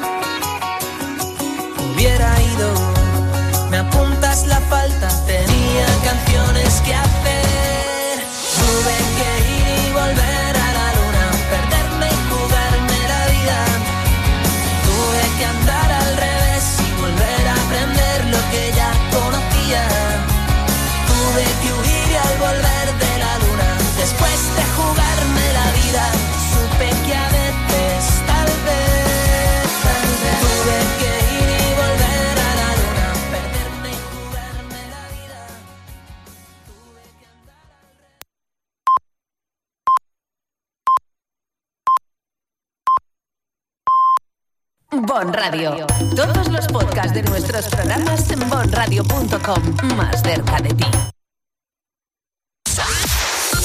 Hubiera ido, me apuntas la falta, tenía canciones que hacer. Tuve que ir y volver a la luna, perderme y jugarme la vida. Tuve que andar al revés y volver a aprender lo que ya conocía. Tuve que huir y al volver de la luna, después de jugarme la vida, supe que a veces, tal vez, tal vez, tuve que ir y volver a la luna, perderme y jugarme la vida. Bon Radio. Todos los podcasts de nuestros programas en bon radio punto com. Más cerca de ti.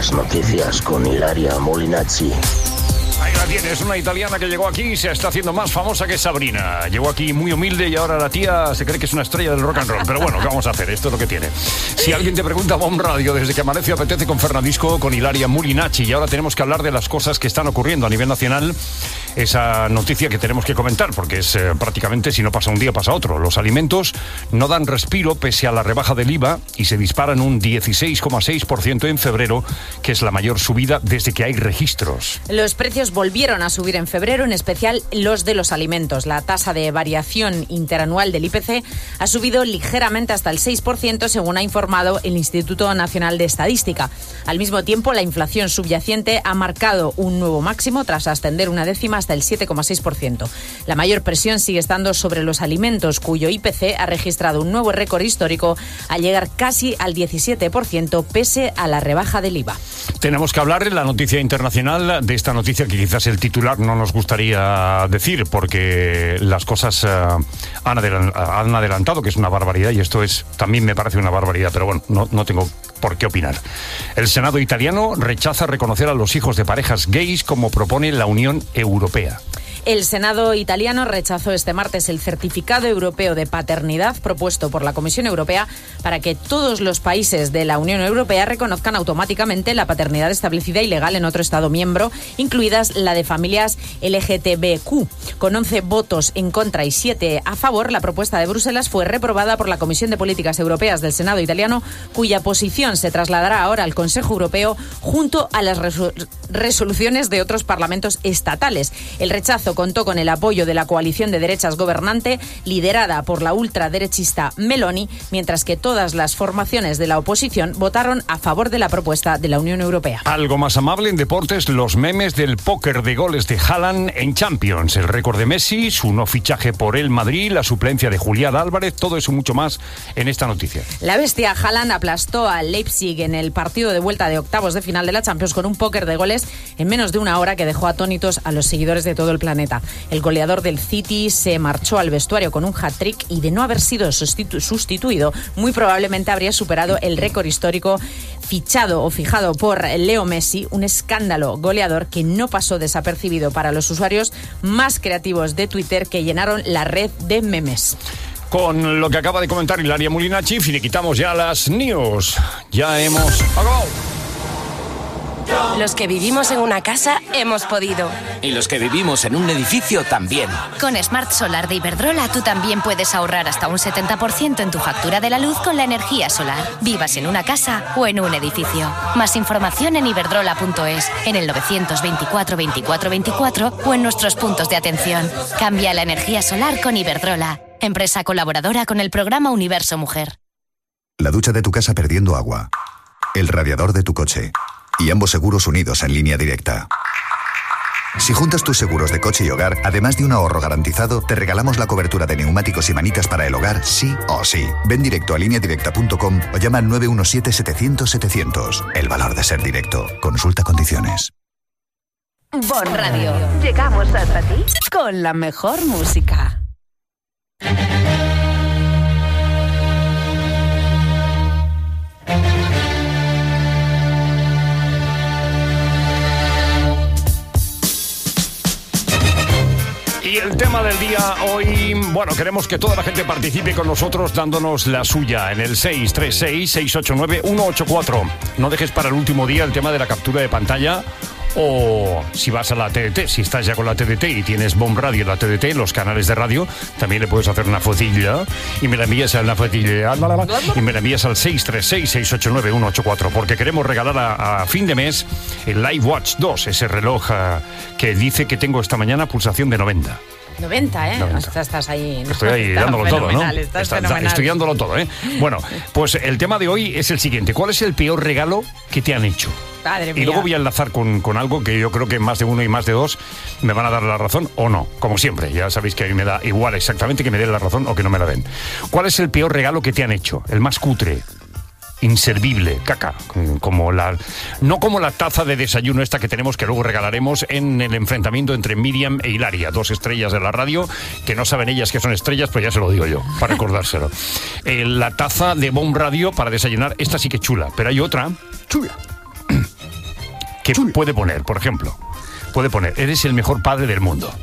las noticias con Ilaria Molinazzi. Ahí la tienes, una italiana que llegó aquí y se está haciendo más famosa que Sabrina. Llegó aquí muy humilde y ahora la tía se cree que es una estrella del rock and roll. Pero bueno, ¿qué vamos a hacer? Esto es lo que tiene. Si alguien te pregunta, Bomb Radio, desde que amanece apetece con Fernandisco, con Ilaria Molinazzi. Y ahora tenemos que hablar de las cosas que están ocurriendo a nivel nacional. Esa noticia que tenemos que comentar, porque es eh, prácticamente, si no pasa un día, pasa otro. Los alimentos no dan respiro pese a la rebaja del I V A y se disparan un dieciséis coma seis por ciento en febrero, que es la mayor subida desde que hay registros. Los precios volvieron a subir en febrero, en especial los de los alimentos. La tasa de variación interanual del I P C ha subido ligeramente hasta el seis por ciento, según ha informado el Instituto Nacional de Estadística. Al mismo tiempo, la inflación subyacente ha marcado un nuevo máximo tras ascender una décima hasta el siete coma seis por ciento. La mayor presión sigue estando sobre los alimentos, cuyo I P C ha registrado un nuevo récord histórico al llegar casi al diecisiete por ciento pese a la rebaja del I V A. Tenemos que hablar en la noticia internacional de esta noticia que quizás el titular no nos gustaría decir porque las cosas uh, han, adelan- han adelantado, que es una barbaridad, y esto es también me parece una barbaridad, pero bueno, no, no tengo por qué opinar. El Senado italiano rechaza reconocer a los hijos de parejas gays como propone la Unión Europea. El Senado italiano rechazó este martes el certificado europeo de paternidad propuesto por la Comisión Europea para que todos los países de la Unión Europea reconozcan automáticamente la paternidad establecida y legal en otro Estado miembro, incluidas la de familias L G T B Q. Con once votos en contra y siete a favor, la propuesta de Bruselas fue reprobada por la Comisión de Políticas Europeas del Senado italiano, cuya posición se trasladará ahora al Consejo Europeo junto a las resol- resoluciones de otros parlamentos estatales. El rechazo contó con el apoyo de la coalición de derechas gobernante liderada por la ultraderechista Meloni, mientras que todas las formaciones de la oposición votaron a favor de la propuesta de la Unión Europea. Algo más amable en deportes, los memes del póker de goles de Haaland en Champions, el récord de Messi, su no fichaje por el Madrid, la suplencia de Julián Álvarez, todo eso y mucho más en esta noticia. La bestia Haaland aplastó al Leipzig en el partido de vuelta de octavos de final de la Champions con un póker de goles en menos de una hora que dejó atónitos a los seguidores de todo el planeta. El goleador del City se marchó al vestuario con un hat-trick y, de no haber sido sustitu- sustituido, muy probablemente habría superado el récord histórico fichado o fijado por Leo Messi, un escándalo goleador que no pasó desapercibido para los usuarios más creativos de Twitter, que llenaron la red de memes. Con lo que acaba de comentar Ilaria Molinazzi, finiquitamos ya las news. Ya hemos acabado. Los que vivimos en una casa hemos podido. Y los que vivimos en un edificio también. Con Smart Solar de Iberdrola tú también puedes ahorrar hasta un setenta por ciento en tu factura de la luz con la energía solar. Vivas en una casa o en un edificio. Más información en iberdrola punto es, en el novecientos veinticuatro veinticuatro veinticuatro o en nuestros puntos de atención. Cambia la energía solar con Iberdrola, empresa colaboradora con el programa Universo Mujer. La ducha de tu casa perdiendo agua. El radiador de tu coche. Y ambos seguros unidos en línea directa. Si juntas tus seguros de coche y hogar, además de un ahorro garantizado, te regalamos la cobertura de neumáticos y manitas para el hogar, sí o sí. Ven directo a línea directa punto com o llama al nueve uno siete setecientos setecientos. El valor de ser directo. Consulta condiciones. Bon Radio. Llegamos hasta ti con la mejor música. Y el tema del día hoy, bueno, queremos que toda la gente participe con nosotros dándonos la suya en el seis tres seis, seis ocho nueve, uno ocho cuatro. No dejes para el último día el tema de la captura de pantalla. O si vas a la T D T, si estás ya con la T D T y tienes Bomb Radio en la T D T, los canales de radio, también le puedes hacer una fotilla y me la envías a la fotilla y me la envías al seis tres seis, seis ocho nueve, uno ocho cuatro, porque queremos regalar a, a fin de mes el Live Watch dos, ese reloj uh, que dice que tengo esta mañana pulsación de noventa. noventa, ¿eh? noventa. Estás, estás ahí. Estoy ahí Está dándolo todo, ¿no? Estás Está, fenomenal. estoy dándolo todo, ¿eh? Bueno, pues el tema de hoy es el siguiente. ¿Cuál es el peor regalo que te han hecho? Madre mía. Y luego voy a enlazar con, con algo que yo creo que más de uno y más de dos me van a dar la razón o no, como siempre. Ya sabéis que a mí me da igual exactamente que me den la razón o que no me la den. ¿Cuál es el peor regalo que te han hecho? El más cutre, inservible, caca, como la, no como la taza de desayuno esta que tenemos, que luego regalaremos en el enfrentamiento entre Miriam e Hilaria, dos estrellas de la radio, que no saben ellas que son estrellas, pues ya se lo digo yo, para recordárselo. Eh, la taza de Bomb Radio para desayunar, esta sí que es chula, pero hay otra chula. que puede poner, por ejemplo, puede poner, eres el mejor padre del mundo.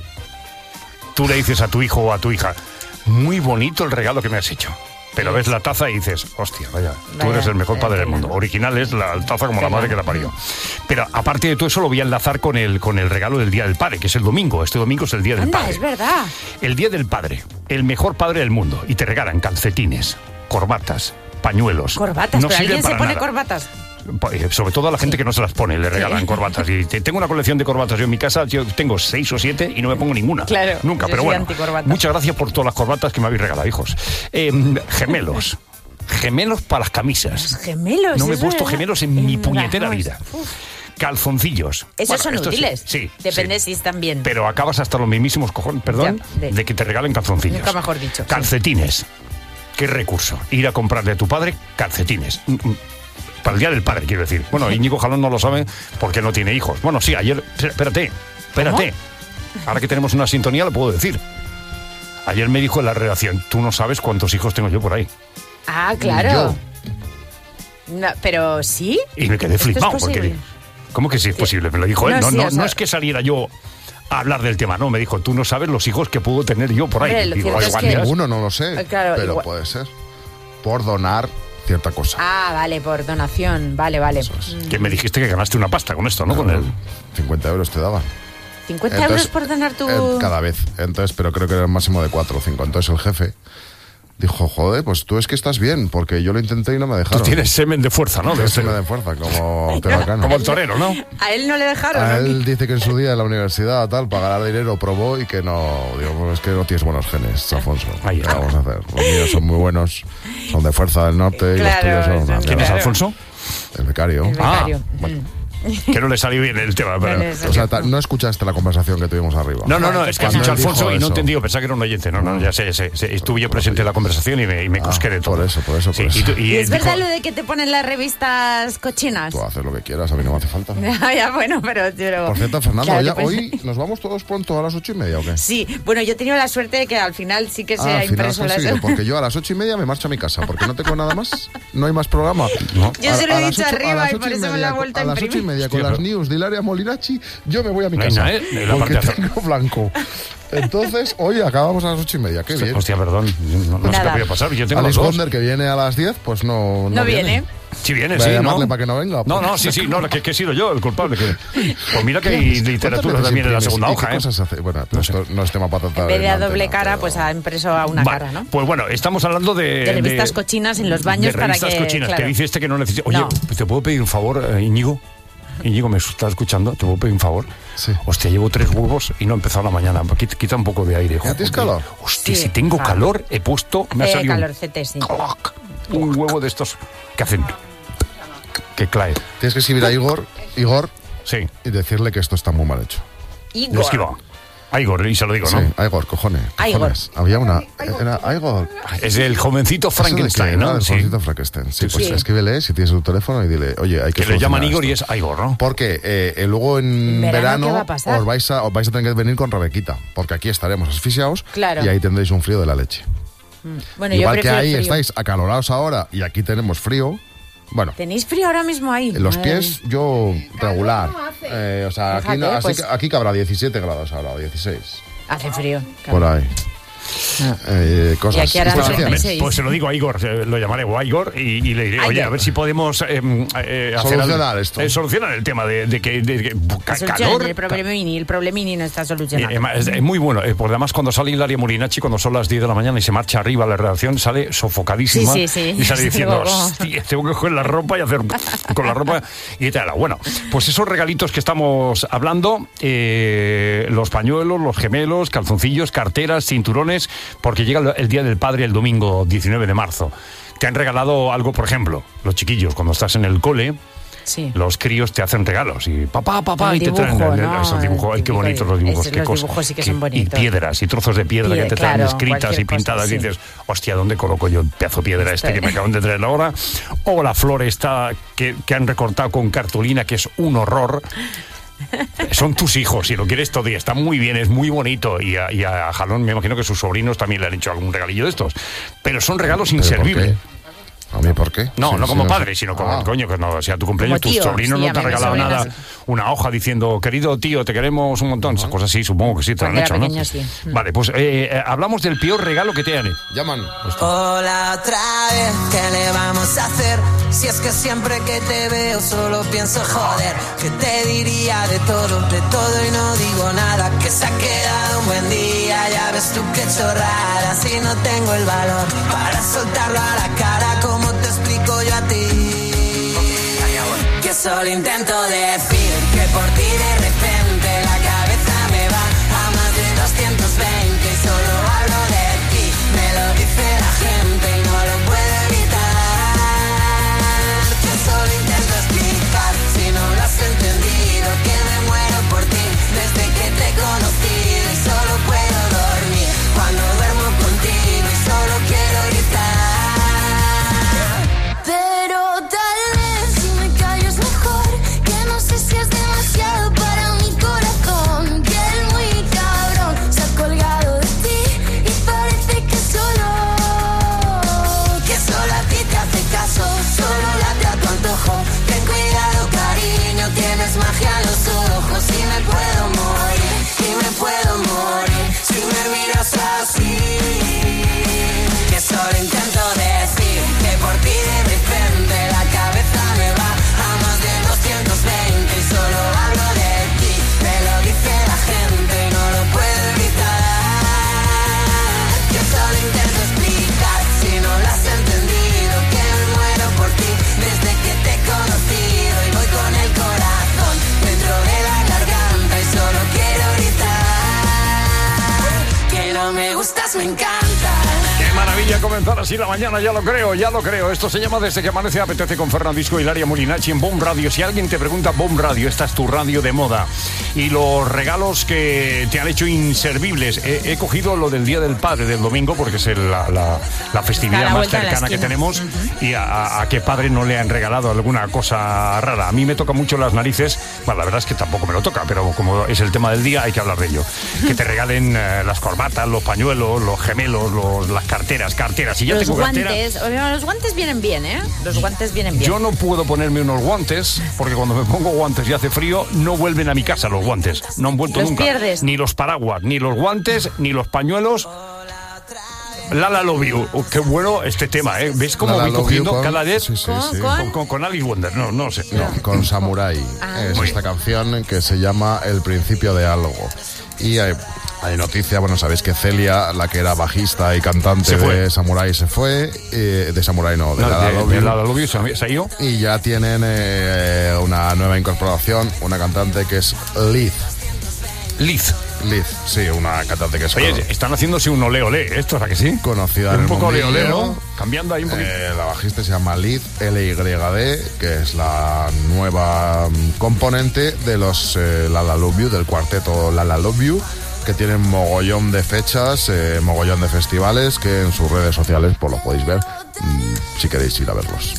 Tú le dices a tu hijo o a tu hija, muy bonito el regalo que me has hecho. Pero ves la taza y dices, hostia, vaya, tú Vaya, eres el mejor vaya padre del pena. mundo. Original es la taza como la madre que la parió. Pero aparte de todo eso, lo voy a enlazar con el, con el regalo del Día del Padre, que es el domingo. Este domingo es el Día del Anda, Padre. es verdad. El Día del Padre, el mejor padre del mundo. Y te regalan calcetines, corbatas, pañuelos. Corbatas, No pero sirven alguien se para pone nada. corbatas. Sobre todo a la gente que no se las pone, le regalan corbatas. Y te- tengo una colección de corbatas yo en mi casa, yo tengo seis o siete y no me pongo ninguna. Claro, Nunca, yo pero soy bueno. anticorbata. Muchas gracias por todas las corbatas que me habéis regalado, hijos. Eh, gemelos. Gemelos para las camisas. Gemelos. No me he es puesto verdad. gemelos en mi En puñetera las- vida. Calzoncillos. Esos Bueno, son estos sí, útiles. Sí. Depende sí. si están bien. Pero acabas hasta los mismísimos cojones, perdón, Ya, de- de que te regalen calzoncillos. Nunca mejor dicho. Calcetines. Qué recurso. Ir a comprarle a tu padre calcetines. Mm, mm. Para el Día del Padre, quiero decir. Bueno, Íñigo Jalón no lo sabe porque no tiene hijos. Bueno, sí, ayer... Espérate, espérate. Ahora que tenemos una sintonía lo puedo decir. Ayer me dijo en la redacción, tú no sabes cuántos hijos tengo yo por ahí. Ah, claro. No, pero sí. Y me quedé ¿Esto es flipado. posible? Porque, ¿cómo que sí es posible? Me lo dijo él. No, No, sí, no, o sea- no es que saliera yo a hablar del tema, no. Me dijo, tú no sabes los hijos que puedo tener yo por ahí. Hombre, lo Digo, cierto es igual que- dirás. Ninguno, no lo sé. Eh, claro, pero igual- puede ser. Por donar cierta cosa. Ah, vale, por donación. Vale, vale. Mm. Que me dijiste que ganaste una pasta con esto, ¿no? Con el... cincuenta euros te daban. cincuenta Entonces, euros por donar tu... Eh, cada vez. Entonces, pero creo que era el máximo de cuatro o cinco. Entonces el jefe dijo, joder, pues tú es que estás bien, porque yo lo intenté y no me dejaron. Tú tienes semen de fuerza, ¿no? De Tienes este- semen de fuerza, como Tebacano. Como el torero, ¿no? A él no le dejaron. A ¿no? él dice que en su día en la universidad, tal, para ganar dinero probó y que no. Digo, pues es que no tienes buenos genes, Alfonso. Ahí ¿Qué vamos a hacer? Los míos son muy buenos, son de fuerza del norte y Claro, los tuyos son una son- ¿Quién es mierda. Alfonso? El becario. El becario. Ah, bueno. Que no le salió bien el tema, pero... No le salió. O sea, ta- no escuchaste la conversación que tuvimos arriba. No, no, no, es que has Cuando dicho él dijo Alfonso y no he eso. entendido, pensaba que era un oyente. No, no, ya sé, ya sé. sé. Estuve yo presente en la conversación y me, y me cosqué de todo. Por eso, por eso, por Sí, eso. y tú- y ¿Y es dijo- verdad lo de que te ponen las revistas cochinas? Tú haces lo que quieras, a mí no me hace falta. Ya, ya, bueno, pero... pero- Por cierto, Fernando, Claro, ya que pues- hoy nos vamos todos pronto a las ocho y media, ¿o qué? Sí, bueno, yo he tenido la suerte de que al final sí que se Ah, ha al final has impreso la... conseguido, porque yo a las ocho y media me marcho a mi casa, porque no tengo nada más, no hay más programa. No. Yo se lo he las dicho ocho- arriba las y ocho por eso me media lo he con- vuelto a A las ocho y imprimir. media con Hostia, las pero- news de Hilaria Molinacci, yo me voy a mi No hay casa. nada, ¿eh? De la Porque parte de- tengo blanco. Entonces, oye, acabamos a las ocho y media, qué bien. Hostia, perdón. No, no sé Nada. qué voy a pasar. Yo tengo Alice los dos. Wonder, que viene a las diez, pues no, no, No viene. Sí viene, Voy a sí, llamarle ¿no? para que no venga. No, no, sí, sí, no, que, que he sido yo el culpable. Que... Pues mira que hay ¿Cuántas literatura veces también en la imprimes segunda y hoja, qué ¿eh? cosas hace? Bueno, esto no es tema para tratar. En vez de en a doble antena, cara, pero- pues ha impreso a una Vale, cara, ¿no? Pues bueno, estamos hablando de... De revistas cochinas en los baños de para revistas que... cochinas, claro. que dice este que no necesita... Oye, No. ¿te puedo pedir un favor, eh, Íñigo? Íñigo, ¿me estás escuchando? ¿Te puedo pedir un favor? Sí. Hostia, llevo tres huevos y no he empezado la mañana. Quita, quita un poco de aire. ¿Ya tienes Joder. calor? Hostia, Sí, si tengo claro. calor, he puesto... Me ha Hace salido un- calorcete, sí. ¡clac! un huevo de estos que hacen... Que clae. Tienes que escribir a Igor, Igor, Sí. y decirle que esto está muy mal hecho. Le Igor. esquivo. A Igor, y se lo digo, ¿no? Sí, a Igor, cojones. A Igor. cojones. Había una. Era a Igor. Es el jovencito Frankenstein, Eso de que, ¿no? El Sí. jovencito Frankenstein. Sí, pues Sí. escríbele si tienes su teléfono y dile, oye, hay que. Que le llaman solucionar Igor y esto. es Igor, ¿no? Porque eh, eh, luego en ¿En verano verano, qué va a pasar? os, vais a, os vais a tener que venir con Rebequita. Porque aquí estaremos asfixiados. Claro. Y ahí tendréis un frío de la leche. Bueno, yo Igual que prefiero ahí frío. estáis acalorados ahora y aquí tenemos frío. Bueno, ¿Tenéis frío ahora mismo ahí? en los Madre pies yo regular. Eh, o sea, aquí, Fíjate, no- así pues- que- aquí cabrá diecisiete grados ahora, o dieciséis. mía. Hace frío. Por ahí. Eh, cosas. Y aquí hará Pues, treinta y Pues, seis. pues se lo digo a Igor, eh, lo llamaré o a Igor y, y le diré, oye, Igor. a ver si podemos eh, eh, hacer Solucionar algo- esto. eh, solucionar el tema de, de que, de que- ca- Soluciona calor. el problemini, el problemini no está Eh, solucionado. eh, es, es muy bueno, eh, porque además cuando sale Hilaria Molinacci, cuando son las diez de la mañana y se marcha arriba a la redacción, sale sofocadísima Sí, sí, sí. y sale diciendo, Luego- hostia, tengo que coger la ropa y hacer con la ropa y tal. Bueno, pues esos regalitos que estamos hablando, eh, los pañuelos, los gemelos, calzoncillos, carteras, cinturones, porque llega el- el Día del Padre el domingo diecinueve de marzo. Te han regalado algo, por ejemplo, los chiquillos, cuando estás en el cole, Sí. los críos te hacen regalos y papá, papá, El y te dibujo, traen el- ¿no? esos dibujos. Ay, El qué dibujo, bonitos los dibujos, es- qué los cosas. dibujos sí que Qué- son bonitos. Y piedras y trozos de piedra Pie- que te traen claro, escritas cualquier y pintadas. cosa, y sí. dices, hostia, ¿dónde coloco yo el pedazo de piedra este Esto- que me acaban de traer ahora? O la flor esta que, que han recortado con cartulina, que es un horror. Son tus hijos, si lo quieres todo, y está muy bien, es muy bonito. Y a, y a Jalón me imagino que sus sobrinos también le han hecho algún regalillo de estos. Pero son regalos ¿Pero por inservibles. qué? ¿A mí por qué? No, Sí, no sí, como sí. padre, sino como, Ah. coño, que no, o sea, tu cumpleaños, Como tus tío, sobrinos sí, no a te han mí mis regalado nada. sobrinos una hoja diciendo, querido tío, te queremos un montón. Esas cosas sí, supongo que sí te lo han Cuando hecho, era ¿no? pequeño, sí. Vale, pues eh, eh, hablamos del peor regalo que te han hecho. Llaman. Hola otra vez, ¿qué le vamos a hacer? Si es que siempre que te veo solo pienso joder. Que te diría de todo, de todo y no digo nada. Que se ha quedado un buen día, ya ves tú qué chorrada. Si no tengo el valor para soltarlo a la cara, ¿cómo te explico yo a ti? Que solo intento decir que por ti de repente la cabeza me va a más de doscientos veinte y solo hablo de ti. Me lo dice la gente y no lo puedo evitar. Que solo intento explicar si no lo has entendido, que me muero por ti desde que te he conocido y solo puedo dormir cuando duermo contigo y solo quiero gritar. Pero tal vez si me callo es mejor, que no sé si es demasiado para mi corazón, que el muy cabrón se ha colgado de ti y parece que solo, que solo a ti te hace caso, solo late a tu antojo. Ten cuidado cariño, tienes magia en los ojos y me puedo morir, y me puedo morir si me miras así. Que solo intento decir que por ti de repente la cabeza me va a más de doscientos veinte y solo hablo de ti. Me lo dice la gente y no lo puedo evitar. Que solo intento explicar si no lo has entendido, que me muero por ti desde que te he conocido y voy con el corazón dentro de la garganta y solo quiero gritar. Que no me gustas, me encanta. Qué maravilla comenzar así la mañana, ya lo creo, ya lo creo. Esto se llama Desde que amanece apetece con Fernandisco y Hilaria Molinacci en Bomb Radio. Si alguien te pregunta, Bomb Radio, esta es tu radio de moda. Y los regalos que te han hecho inservibles. He, he cogido lo del Día del Padre del domingo, porque es el- la, la- la festividad Está a la más vuelta de la cercana que esquina. tenemos. Y a, a- a qué padre no le han regalado alguna cosa rara. A mí me toca mucho las narices. Bueno, la verdad es que tampoco me lo toca, pero como es el tema del día, hay que hablar de ello. Que te regalen eh, las corbatas, los pañuelos, los gemelos, los- las carteras, carteras. Si ya Los tengo cartera, guantes, oye, los guantes vienen bien, ¿eh? Los guantes vienen bien. yo no puedo ponerme unos guantes, porque cuando me pongo guantes y hace frío, no vuelven a mi casa los guantes. No han vuelto Los nunca. pierdes. Ni los paraguas, ni los guantes, ni los pañuelos. Lala Love You. Oh, qué bueno este tema, ¿eh? ¿Ves cómo Lala voy Love cogiendo You con- cada vez? sí, sí, ¿Con- sí. con? Con, con, con Alice Wonder, no, no sé. No. Con Samurai. Ah. Es Muy esta canción que se llama El principio de algo. Y hay, hay noticia, bueno, sabéis que Celia, la que era bajista y cantante Se fue. de Samurai, se fue. eh, de Samurai no, de No, Lala de- Love de You. Lala Love You se, se ha ido. Y ya tienen eh, una nueva incorporación, una cantante que es Liz. Liz. Liz, sí, una cantante que es Oye, cono- están haciéndose un ole ole, esto, ¿verdad que sí? conocida en Un el poco ole ole, mundillo. ¿no? Cambiando ahí un poquito. Eh, la bajista se llama Liz, L Y D, que es la nueva mm, componente de los eh, Lala Love You, del cuarteto Lala Love You, que tienen mogollón de fechas, eh, mogollón de festivales, que en sus redes sociales pues los podéis ver mm, si queréis ir a verlos.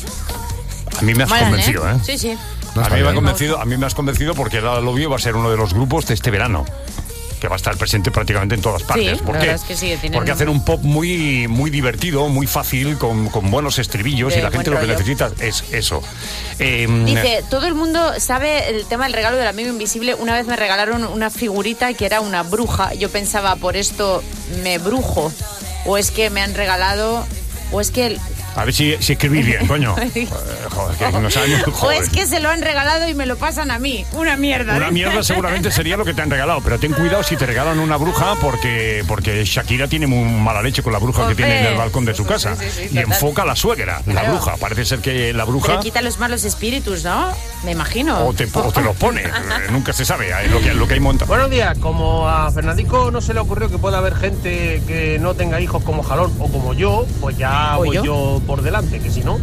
A mí me has Molan, convencido, ¿eh? Sí, sí. No a, está mí me ha bien. convencido, a mí me has convencido porque Lala Love You va a ser uno de los grupos de este verano, que va a estar presente prácticamente en todas partes. Sí, ¿Por la qué? verdad es que sí, tienen Porque un- hacen un pop muy, muy divertido, muy fácil, con, con buenos estribillos, De y la gente buen lo que rollo. necesita es eso. Eh, Dice, todo el mundo sabe el tema del regalo del amigo invisible. Una vez me regalaron una figurita que era una bruja. Yo pensaba, por esto me brujo. O es que me han regalado... O es que... el- a ver si, si escribí bien, coño. Eh, joder, que no sabemos, O joder. es que se lo han regalado y me lo pasan a mí. Una mierda. Una ¿eh? mierda seguramente sería lo que te han regalado, pero ten cuidado si te regalan una bruja, porque porque Shakira tiene muy mala leche con la bruja que Hombre. tiene en el balcón de su casa. Sí, sí, sí, y total. enfoca a la suegra, la Claro. bruja. Parece ser que la bruja... Pero quita los malos espíritus, ¿no? Me imagino. O te, o te los pone, eh, nunca se sabe eh, lo que, lo que hay montado. Buenos días, como a Fernandico no se le ocurrió que pueda haber gente que no tenga hijos como Jalón o como yo, pues ya ¿O voy yo? yo por delante, que si no.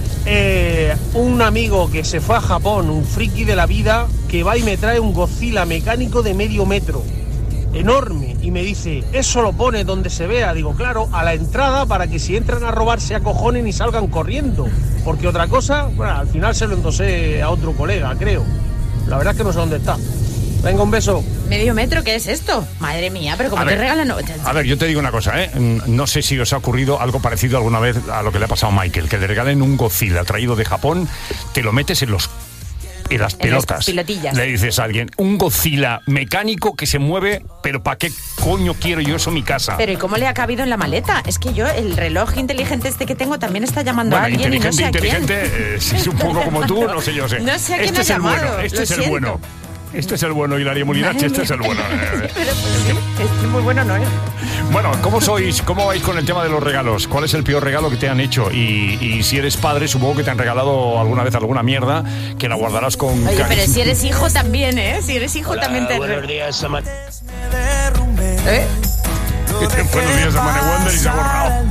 Eh, un amigo que se fue a Japón, un friki de la vida, que va y me trae un Godzilla mecánico de medio metro, enorme, y me dice, eso lo pone donde se vea. Digo, claro, a la entrada para que si entran a robar se acojonen y salgan corriendo, porque otra cosa, bueno, al final se lo endosé a otro colega, creo. La verdad es que no sé dónde está. Venga, un beso. ¿Medio metro? ¿Qué es esto? Madre mía, pero como A te ver, regalan... A ver, yo te digo una cosa, ¿eh? No sé si os ha ocurrido algo parecido alguna vez a lo que le ha pasado a Michael, que le regalen un Godzilla traído de Japón, te lo metes en los en las En las pelotas. pilotillas. Le dices a alguien, un Godzilla mecánico que se mueve, pero ¿para qué coño quiero yo eso en mi casa? Pero ¿y cómo le ha cabido en la maleta? Es que yo, el reloj inteligente este que tengo también está llamando Bueno, a alguien y no sé inteligente, a quién. inteligente, eh, si es un poco como tú, no sé yo sé. No sé a quién este ha es el llamado, bueno, este lo es el siento. bueno. Este es el bueno, Hilaria Molinachi, este es el bueno. Eh, Pero pues sí, este muy bueno no es. Bueno, ¿cómo sois? ¿Cómo vais con el tema de los regalos? ¿Cuál es el peor regalo que te han hecho? Y, y si eres padre, supongo que te han regalado alguna vez alguna mierda que la guardarás con Oye, cariño. pero si eres hijo también, ¿eh? Si eres hijo también te... Buenos días, Sama- ¿Eh? Buenos días a Mane Wonder y se ha borrado.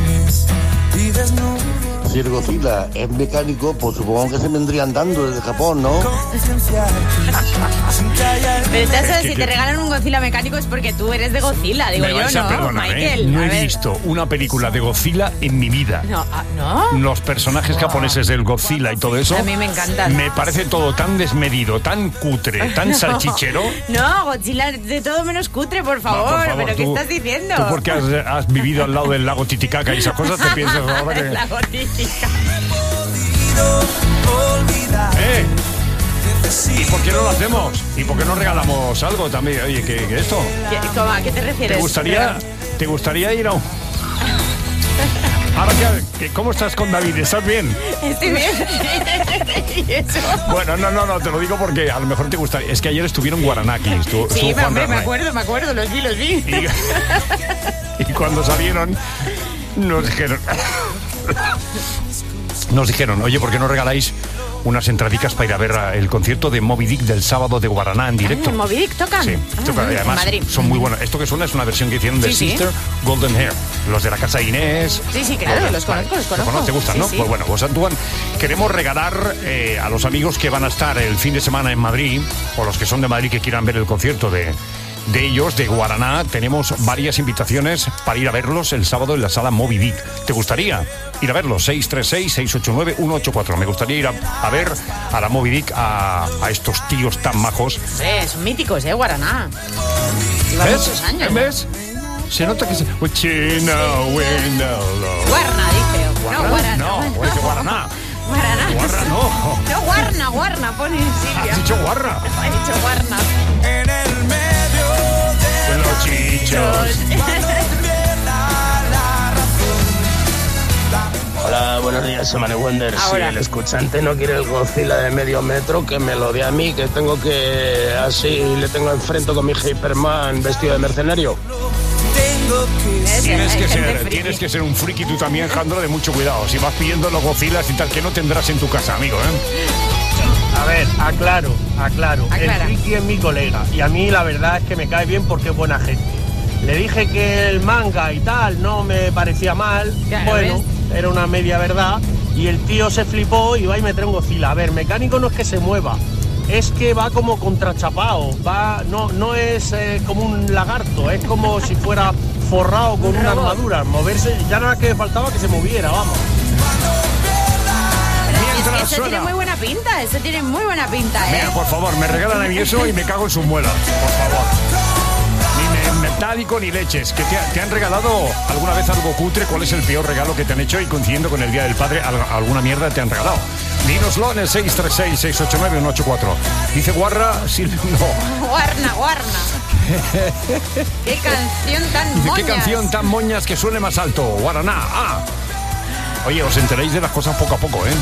Si el Godzilla es mecánico, pues supongo que se vendría andando desde Japón, ¿no? Pero te Es sabes, que si yo- te regalan un Godzilla mecánico es porque tú eres de Godzilla, digo Me yo, vais a ¿no? perdonar, ¿eh? Michael, No a he ver. visto una película de Godzilla en mi vida. No, ah, ¿no? Los personajes japoneses del Godzilla y todo eso. A mí me encantan. Me parece todo tan desmedido, tan cutre, tan No. salchichero. No, Godzilla de todo menos cutre, por favor. Va, por favor, ¿Pero qué tú- estás diciendo? Tú porque has, has vivido al lado del lago Titicaca y esas cosas, te piensas ahora que... La gotística. ¿Eh? ¿Y por qué no lo hacemos? ¿Y por qué no regalamos algo también? Oye, ¿qué, qué esto? ¿Qué, cómo, ¿A qué te refieres? ¿Te gustaría, ¿te gustaría ir a un... Ahora, ¿qué- ¿cómo estás con David? ¿Estás bien? Estoy bien. ¿Y eso? Bueno, no, no, no, te lo digo porque a lo mejor te gustaría. Es que ayer estuvieron Guaranaki. Estuvo, Sí, estuvo Juan hombre, me Ramay. acuerdo, me acuerdo, los vi, los vi. Y, y cuando salieron, nos dijeron... Nos dijeron, oye, ¿por qué no regaláis unas entradicas para ir a ver a- el concierto de Moby Dick del sábado de Guaraná en directo? Ah, ¿Moby Dick tocan? Sí, Ah, tocan, y en además Madrid. son muy buenos. Esto que suena es una versión que hicieron de Sí, sí. Sister Golden Hair, los de la casa Inés. Sí, sí, claro, los conozco, los conozco. ¿Te gustan, Sí, no? sí. Pues bueno, pues Antoine, queremos regalar eh, a los amigos que van a estar el fin de semana en Madrid, o los que son de Madrid que quieran ver el concierto de, de ellos, de Guaraná, tenemos varias invitaciones para ir a verlos el sábado en la sala Moby Dick. ¿Te gustaría ir a verlos? seis tres seis, seis ocho nueve, uno ocho cuatro. Me gustaría ir a, a ver a la Moby Dick, a, a estos tíos tan majos. Eh, son míticos, ¿eh? Guaraná. Llevan ¿Ves? muchos años. ¿Ves? Se nota que se... What you know, we know. Guarna, dice. No, Guaraná. No, o es de Guaraná. Guaraná. Guarra, no. No, Guarna, Guarna, pone en Silvia. Has dicho Guarra. Ha dicho Guarna. En el medio de Los chichos. Hola, buenos días, Samane Wonder. Si Ahora. el escuchante no quiere el Godzilla de medio metro, que me lo dé a mí, que tengo que... Así le tengo enfrento con mi Hyperman vestido de mercenario. tengo que Tienes Hay que, gente ser, friki. tienes que ser un friki tú también, Jandro, de mucho cuidado. Si vas pidiendo los Godzillas y tal, que no tendrás en tu casa, amigo, ¿eh? A ver, aclaro, aclaro. Aclara. El friki es mi colega y a mí la verdad es que me cae bien porque es buena gente. Le dije que el manga y tal no me parecía mal. Claro, bueno, ¿ves? era una media verdad. Y el tío se flipó y va y me trae un Godzilla. A ver, mecánico no es que se mueva, es que va como contrachapado. Va, no, no es eh, como un lagarto, es como si fuera forrado con Un una robot. armadura. Moverse, ya nada que faltaba que se moviera, vamos. Es que Mientras eso suena. tiene muy buena pinta, eso tiene muy buena pinta, ¿eh? Mira, por favor, me regalan a mí eso y me cago en sus muelas, por favor. Ni me- metálico ni leches. ¿Que te, ha- te han regalado alguna vez algo cutre? ¿Cuál es el peor regalo que te han hecho? Y coincidiendo con el Día del Padre, al- alguna mierda te han regalado. Dínoslo en el seis tres seis, seis ocho nueve, uno ocho cuatro. Dice Guarra, sí, no. Guarna, guarna. Qué canción tan Dice, ¿qué moñas. canción tan moñas que suene más alto? Guaraná, ah. Oye, os enteréis de las cosas poco a poco, ¿eh?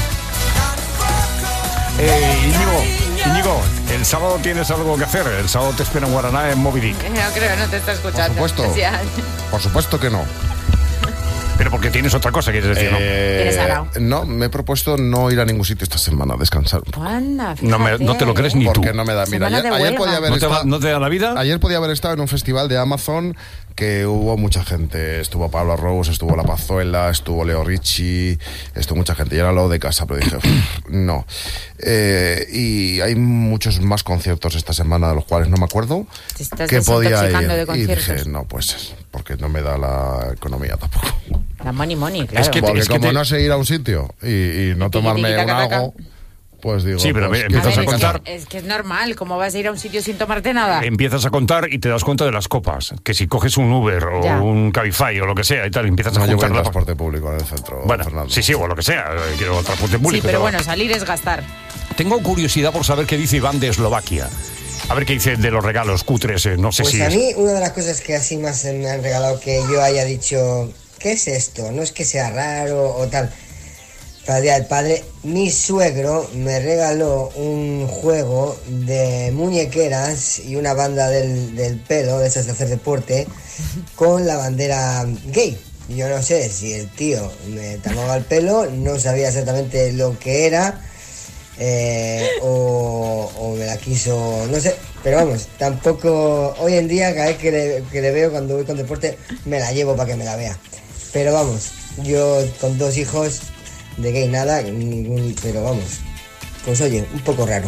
Eh, Íñigo, Íñigo, el sábado tienes algo que hacer. El sábado te espera en Guaraná en Moby Dick. No creo, no te está escuchando. Por supuesto. Ya. Por supuesto que no. Pero porque tienes otra cosa, quieres decir, Eh, Eres arao. no, me he propuesto no ir a ningún sitio esta semana, descansar un poco. Anda, ¿no? No, me- no te lo crees ni tú. Porque no me da. Mira, Semana ayer, de ayer huelga. podía haber ¿No te, va- estado, no te da la vida? ayer podía haber estado en un festival de Amazon que hubo mucha gente. Estuvo Pablo Rose, estuvo La Pazuela, estuvo Leo Ricci, estuvo mucha gente. Y era lo de casa, pero dije, "Uf, no. Eh, y hay muchos más conciertos esta semana de los cuales no me acuerdo. Te estás que podía ir. desintoxicando de Y conciertos. dije, no, pues, porque no me da la economía tampoco. La money money, claro. Es que te- Porque es que como te- no sé ir a un sitio y, y no Tiqui, tomarme tiqui, un taca, taca. algo, pues digo, Sí, pero pues, me- quizás empiezas A a ver, en es, casa. contar. que, es que es normal, ¿cómo vas a ir a un sitio sin tomarte nada? Empiezas a contar y te das cuenta de las copas. Que si coges un Uber o Ya. un Cabify o lo que sea y tal, empiezas a No llevo juntar en la... transporte público en el centro, Bueno, Fernando. sí, sí, o lo que sea. eh, Quiero transporte Sí, público. pero bueno, salir es gastar. tengo curiosidad por saber qué dice Iván de Eslovaquia. A ver qué dice de los regalos cutres, eh, no sé Pues si a es... mí una de las cosas que así más me han regalado que yo haya dicho, ¿qué es esto? No es que sea raro o tal. Para el Día del Padre, mi suegro me regaló un juego de muñequeras y una banda del, del pelo, de esas de hacer deporte, con la bandera gay. Yo no sé si el tío me tapaba el pelo, no sabía exactamente lo que era, eh, o, o me la quiso, no sé, pero vamos, tampoco, hoy en día cada vez que le, que le veo cuando voy con deporte, me la llevo para que me la vea. Pero vamos, yo con dos hijos, de gay nada, ningún, pero vamos, pues oye, un poco raro.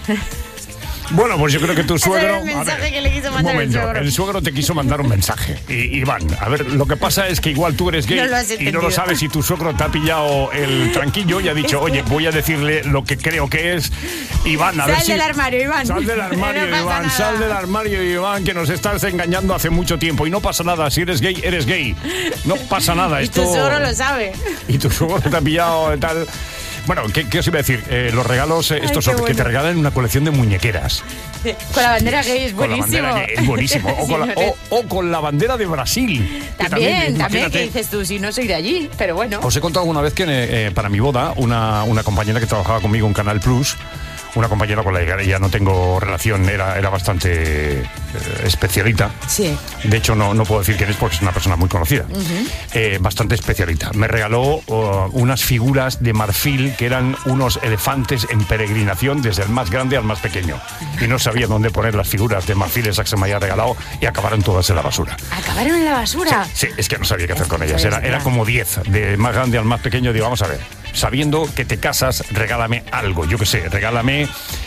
Bueno, pues yo creo que tu suegro... Ese era el mensaje a ver, que le quiso un mandar el momento, suegro. el suegro te quiso mandar un mensaje. Y, Iván, a ver, lo que pasa es que igual tú eres gay No lo has y no entendido. lo sabes y tu suegro te ha pillado el tranquillo y ha dicho, oye, voy a decirle lo que creo que es. Iván, a Sal ver si... del armario, Iván. Sal del armario, No pasa Iván, nada. sal del armario, Iván, que nos estás engañando hace mucho tiempo. Y no pasa nada, si eres gay, eres gay. No pasa nada. Y Esto... tu suegro lo sabe. Y tu suegro te ha pillado tal... Bueno, ¿qué, qué os iba a decir? Eh, los regalos, eh, estos qué son que bueno. te regalan una colección de muñequeras. Con la bandera gay es Con la buenísimo. bandera gay es buenísimo. O con, la, o- o con la bandera de Brasil. que También, también, imagínate. que dices tú, si no soy de allí, pero bueno. Os he contado alguna vez que eh, para mi boda, una, una compañera que trabajaba conmigo en Canal Plus, una compañera con la que ya no tengo relación, era, era bastante eh, especialita. Sí. De hecho, no, no puedo decir quién es porque es una persona muy conocida. Eh, bastante especialita. Me regaló uh, unas figuras de marfil que eran unos elefantes en peregrinación desde el más grande al más pequeño. Y no sabía dónde poner las figuras de marfil esas que se me había regalado y acabaron todas en la basura. ¿Acabaron en la basura? Sí, es que no sabía qué hacer con ellas. sabías Era, era nada. como diez, de más grande al más pequeño. Digo, vamos a ver, sabiendo que te casas, regálame algo. Yo qué sé, regálame...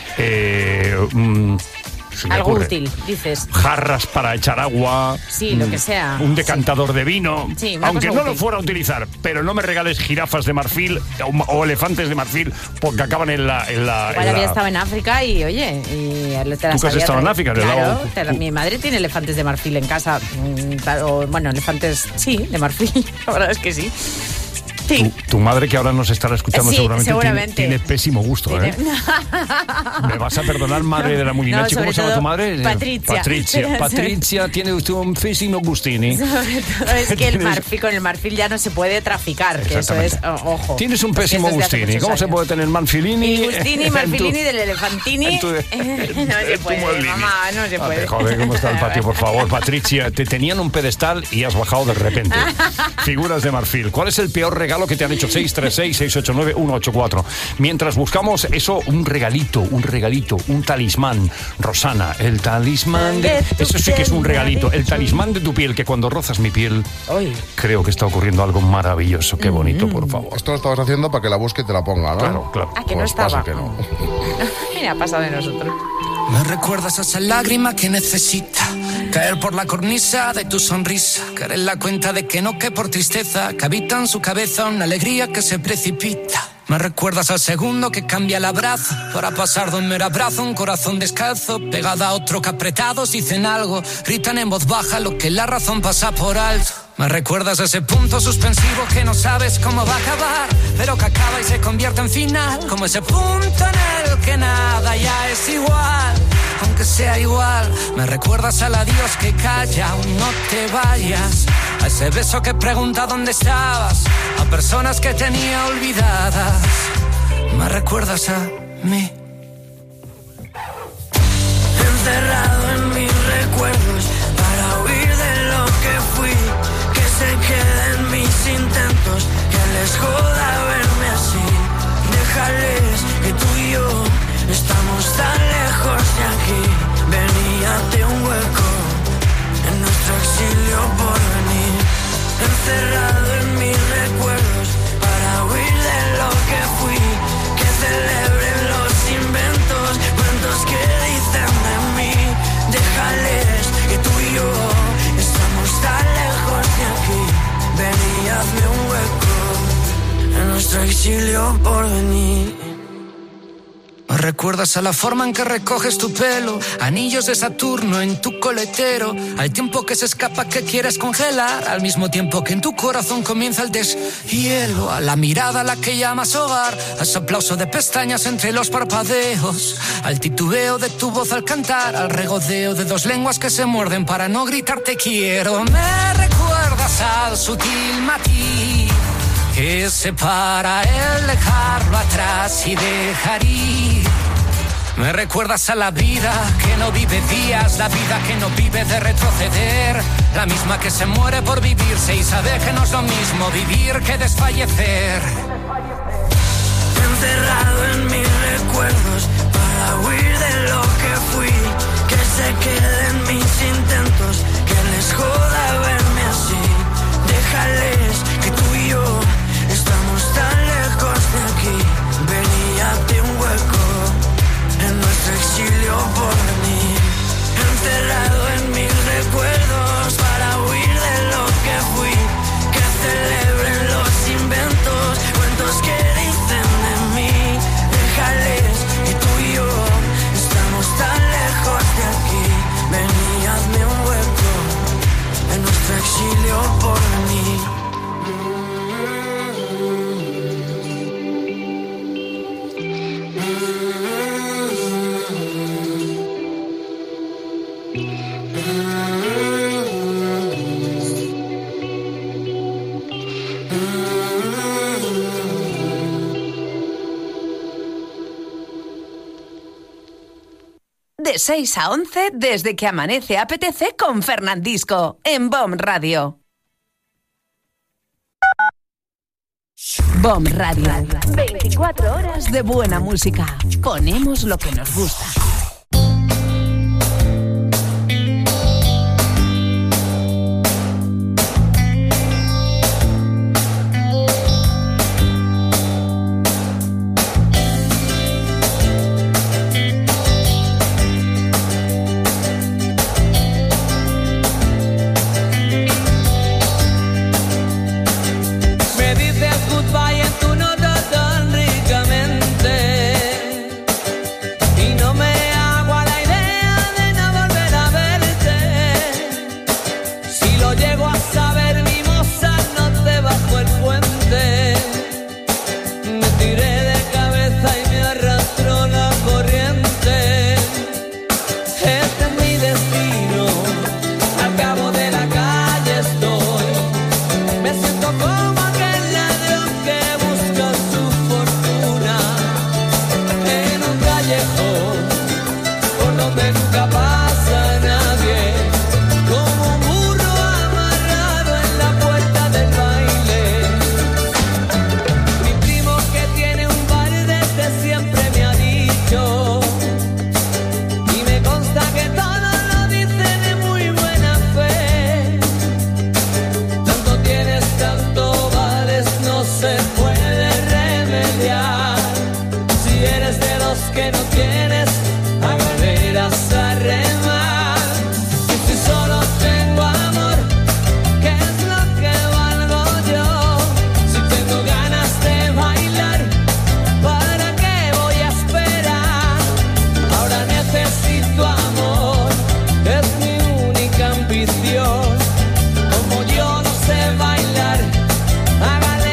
Eh, mm, se me Algo ocurre. útil, dices. Jarras para echar agua. Sí, lo mm, que sea. Un decantador de vino. Sí, una aunque cosa no lo útil. fuera a utilizar, pero no me regales jirafas de marfil o, o elefantes de marfil porque acaban en la... En la, Igual en había la- estado en África y, oye, y te las que has había estado en traído. África, le he Claro, dado- te la- mi madre tiene elefantes de marfil en casa. mm, tal- o, bueno, elefantes, sí, de marfil. La verdad es que sí. Sí. Tu, tu madre, que ahora nos estará escuchando, Sí, seguramente, tiene- seguramente. Tiene, pésimo gusto, Tiene- ¿eh? ¿Me vas a perdonar, madre de la Muñinachi? No, ¿Cómo sobre se llama todo tu madre? Patricia. Patricia. Patricia, tiene usted un pésimo gustini. Sobre todo es que el Tienes- marfil, con el marfil ya no se puede traficar, que eso es, Exactamente. oh, ojo. Tienes un Es que pésimo eso es de hace gustini. muchos ¿Cómo se años. puede tener manfilini? Mi Gustini, en tu- Marfilini del Elefantini. en tu- no en se tu puede, mueblini? mamá, no se Ah, puede. te jode, ¿cómo está el patio, por favor? Patricia, te tenían un pedestal y has bajado de repente. Figuras de marfil. ¿Cuál es el peor regalo que te han hecho? seis tres seis, seis ocho nueve, uno ocho cuatro. Mientras buscamos eso, un regalito, un regalito, un talismán. Rosana, el talismán de... De tu Eso sí que es un piel, regalito. El dicho. talismán de tu piel, que cuando rozas mi piel, creo que está ocurriendo algo maravilloso. Qué bonito, por favor. Esto lo estabas haciendo para que la busque y te la ponga, ¿no? Claro, claro. Ah, que no Pues pasa estaba. que no. Mira, ha pasado de nosotros. Me recuerdas a esa lágrima que necesita caer por la cornisa de tu sonrisa, caer en la cuenta de que no, que por tristeza que habita en su cabeza una alegría que se precipita. Me recuerdas al segundo que cambia el abrazo para pasar de un mero abrazo a un corazón descalzo, pegada a otro que apretados dicen algo, gritan en voz baja lo que la razón pasa por alto. Me recuerdas a ese punto suspensivo que no sabes cómo va a acabar, pero que acaba y se convierte en final, como ese punto en el que nada ya es igual, aunque sea igual. Me recuerdas al adiós que calla, aún no te vayas, a ese beso que pregunta dónde estabas, a personas que tenía olvidadas. Me recuerdas a mí, Encerrado en mis recuerdos para huir de lo que fui, que se queden mis intentos, que les joda verme así. Déjales que tú y yo estamos tan lejos de aquí. Veníate un hueco en nuestro exilio por venir. Encerrado en mis recuerdos para huir de lo que fui, que celebren los inventos, cuentos que dicen de mí. Déjales que tú y yo estamos tan lejos de aquí. Ven y hazme un hueco en nuestro exilio por venir. me recuerdas a la forma en que recoges tu pelo, anillos de Saturno en tu coletero, al tiempo que se escapa que quieres congelar, al mismo tiempo que en tu corazón comienza el deshielo, a la mirada a la que llamas hogar, a ese aplauso de pestañas entre los parpadeos, al titubeo de tu voz al cantar, al regodeo de dos lenguas que se muerden para no gritar te quiero. Me recuerdas al sutil matiz que separa el dejarlo atrás y dejar ir. Me recuerdas a la vida que no vive días, la vida que no vive de retroceder, la misma que se muere por vivirse y sabe que no es lo mismo vivir que desfallecer. Enterrado en mis recuerdos para huir de lo que fui, que se queden mis intentos, que les joda verme así. Déjales que tú y yo estamos tan lejos de aquí. Ven y hazte un hueco en nuestro exilio por venir. Enterrado en mis recuerdos para huir de lo que fui, que celebren los inventos, cuentos que dicen de mí. Déjales que tú y yo estamos tan lejos de aquí. Ven y hazme un hueco en nuestro exilio por venir. De seis a once, desde que amanece A P T C con Fernandisco, en B O M Radio. B O M Radio. veinticuatro horas de buena música. Ponemos lo que nos gusta.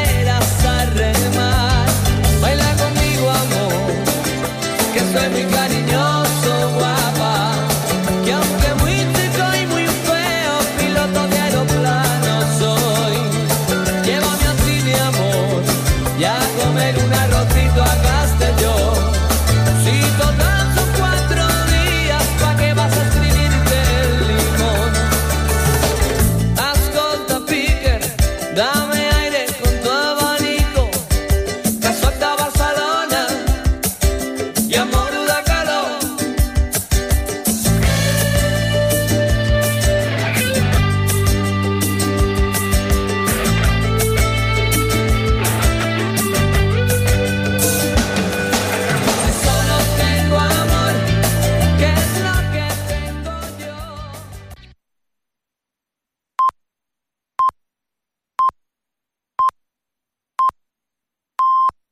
Soy mi cariño.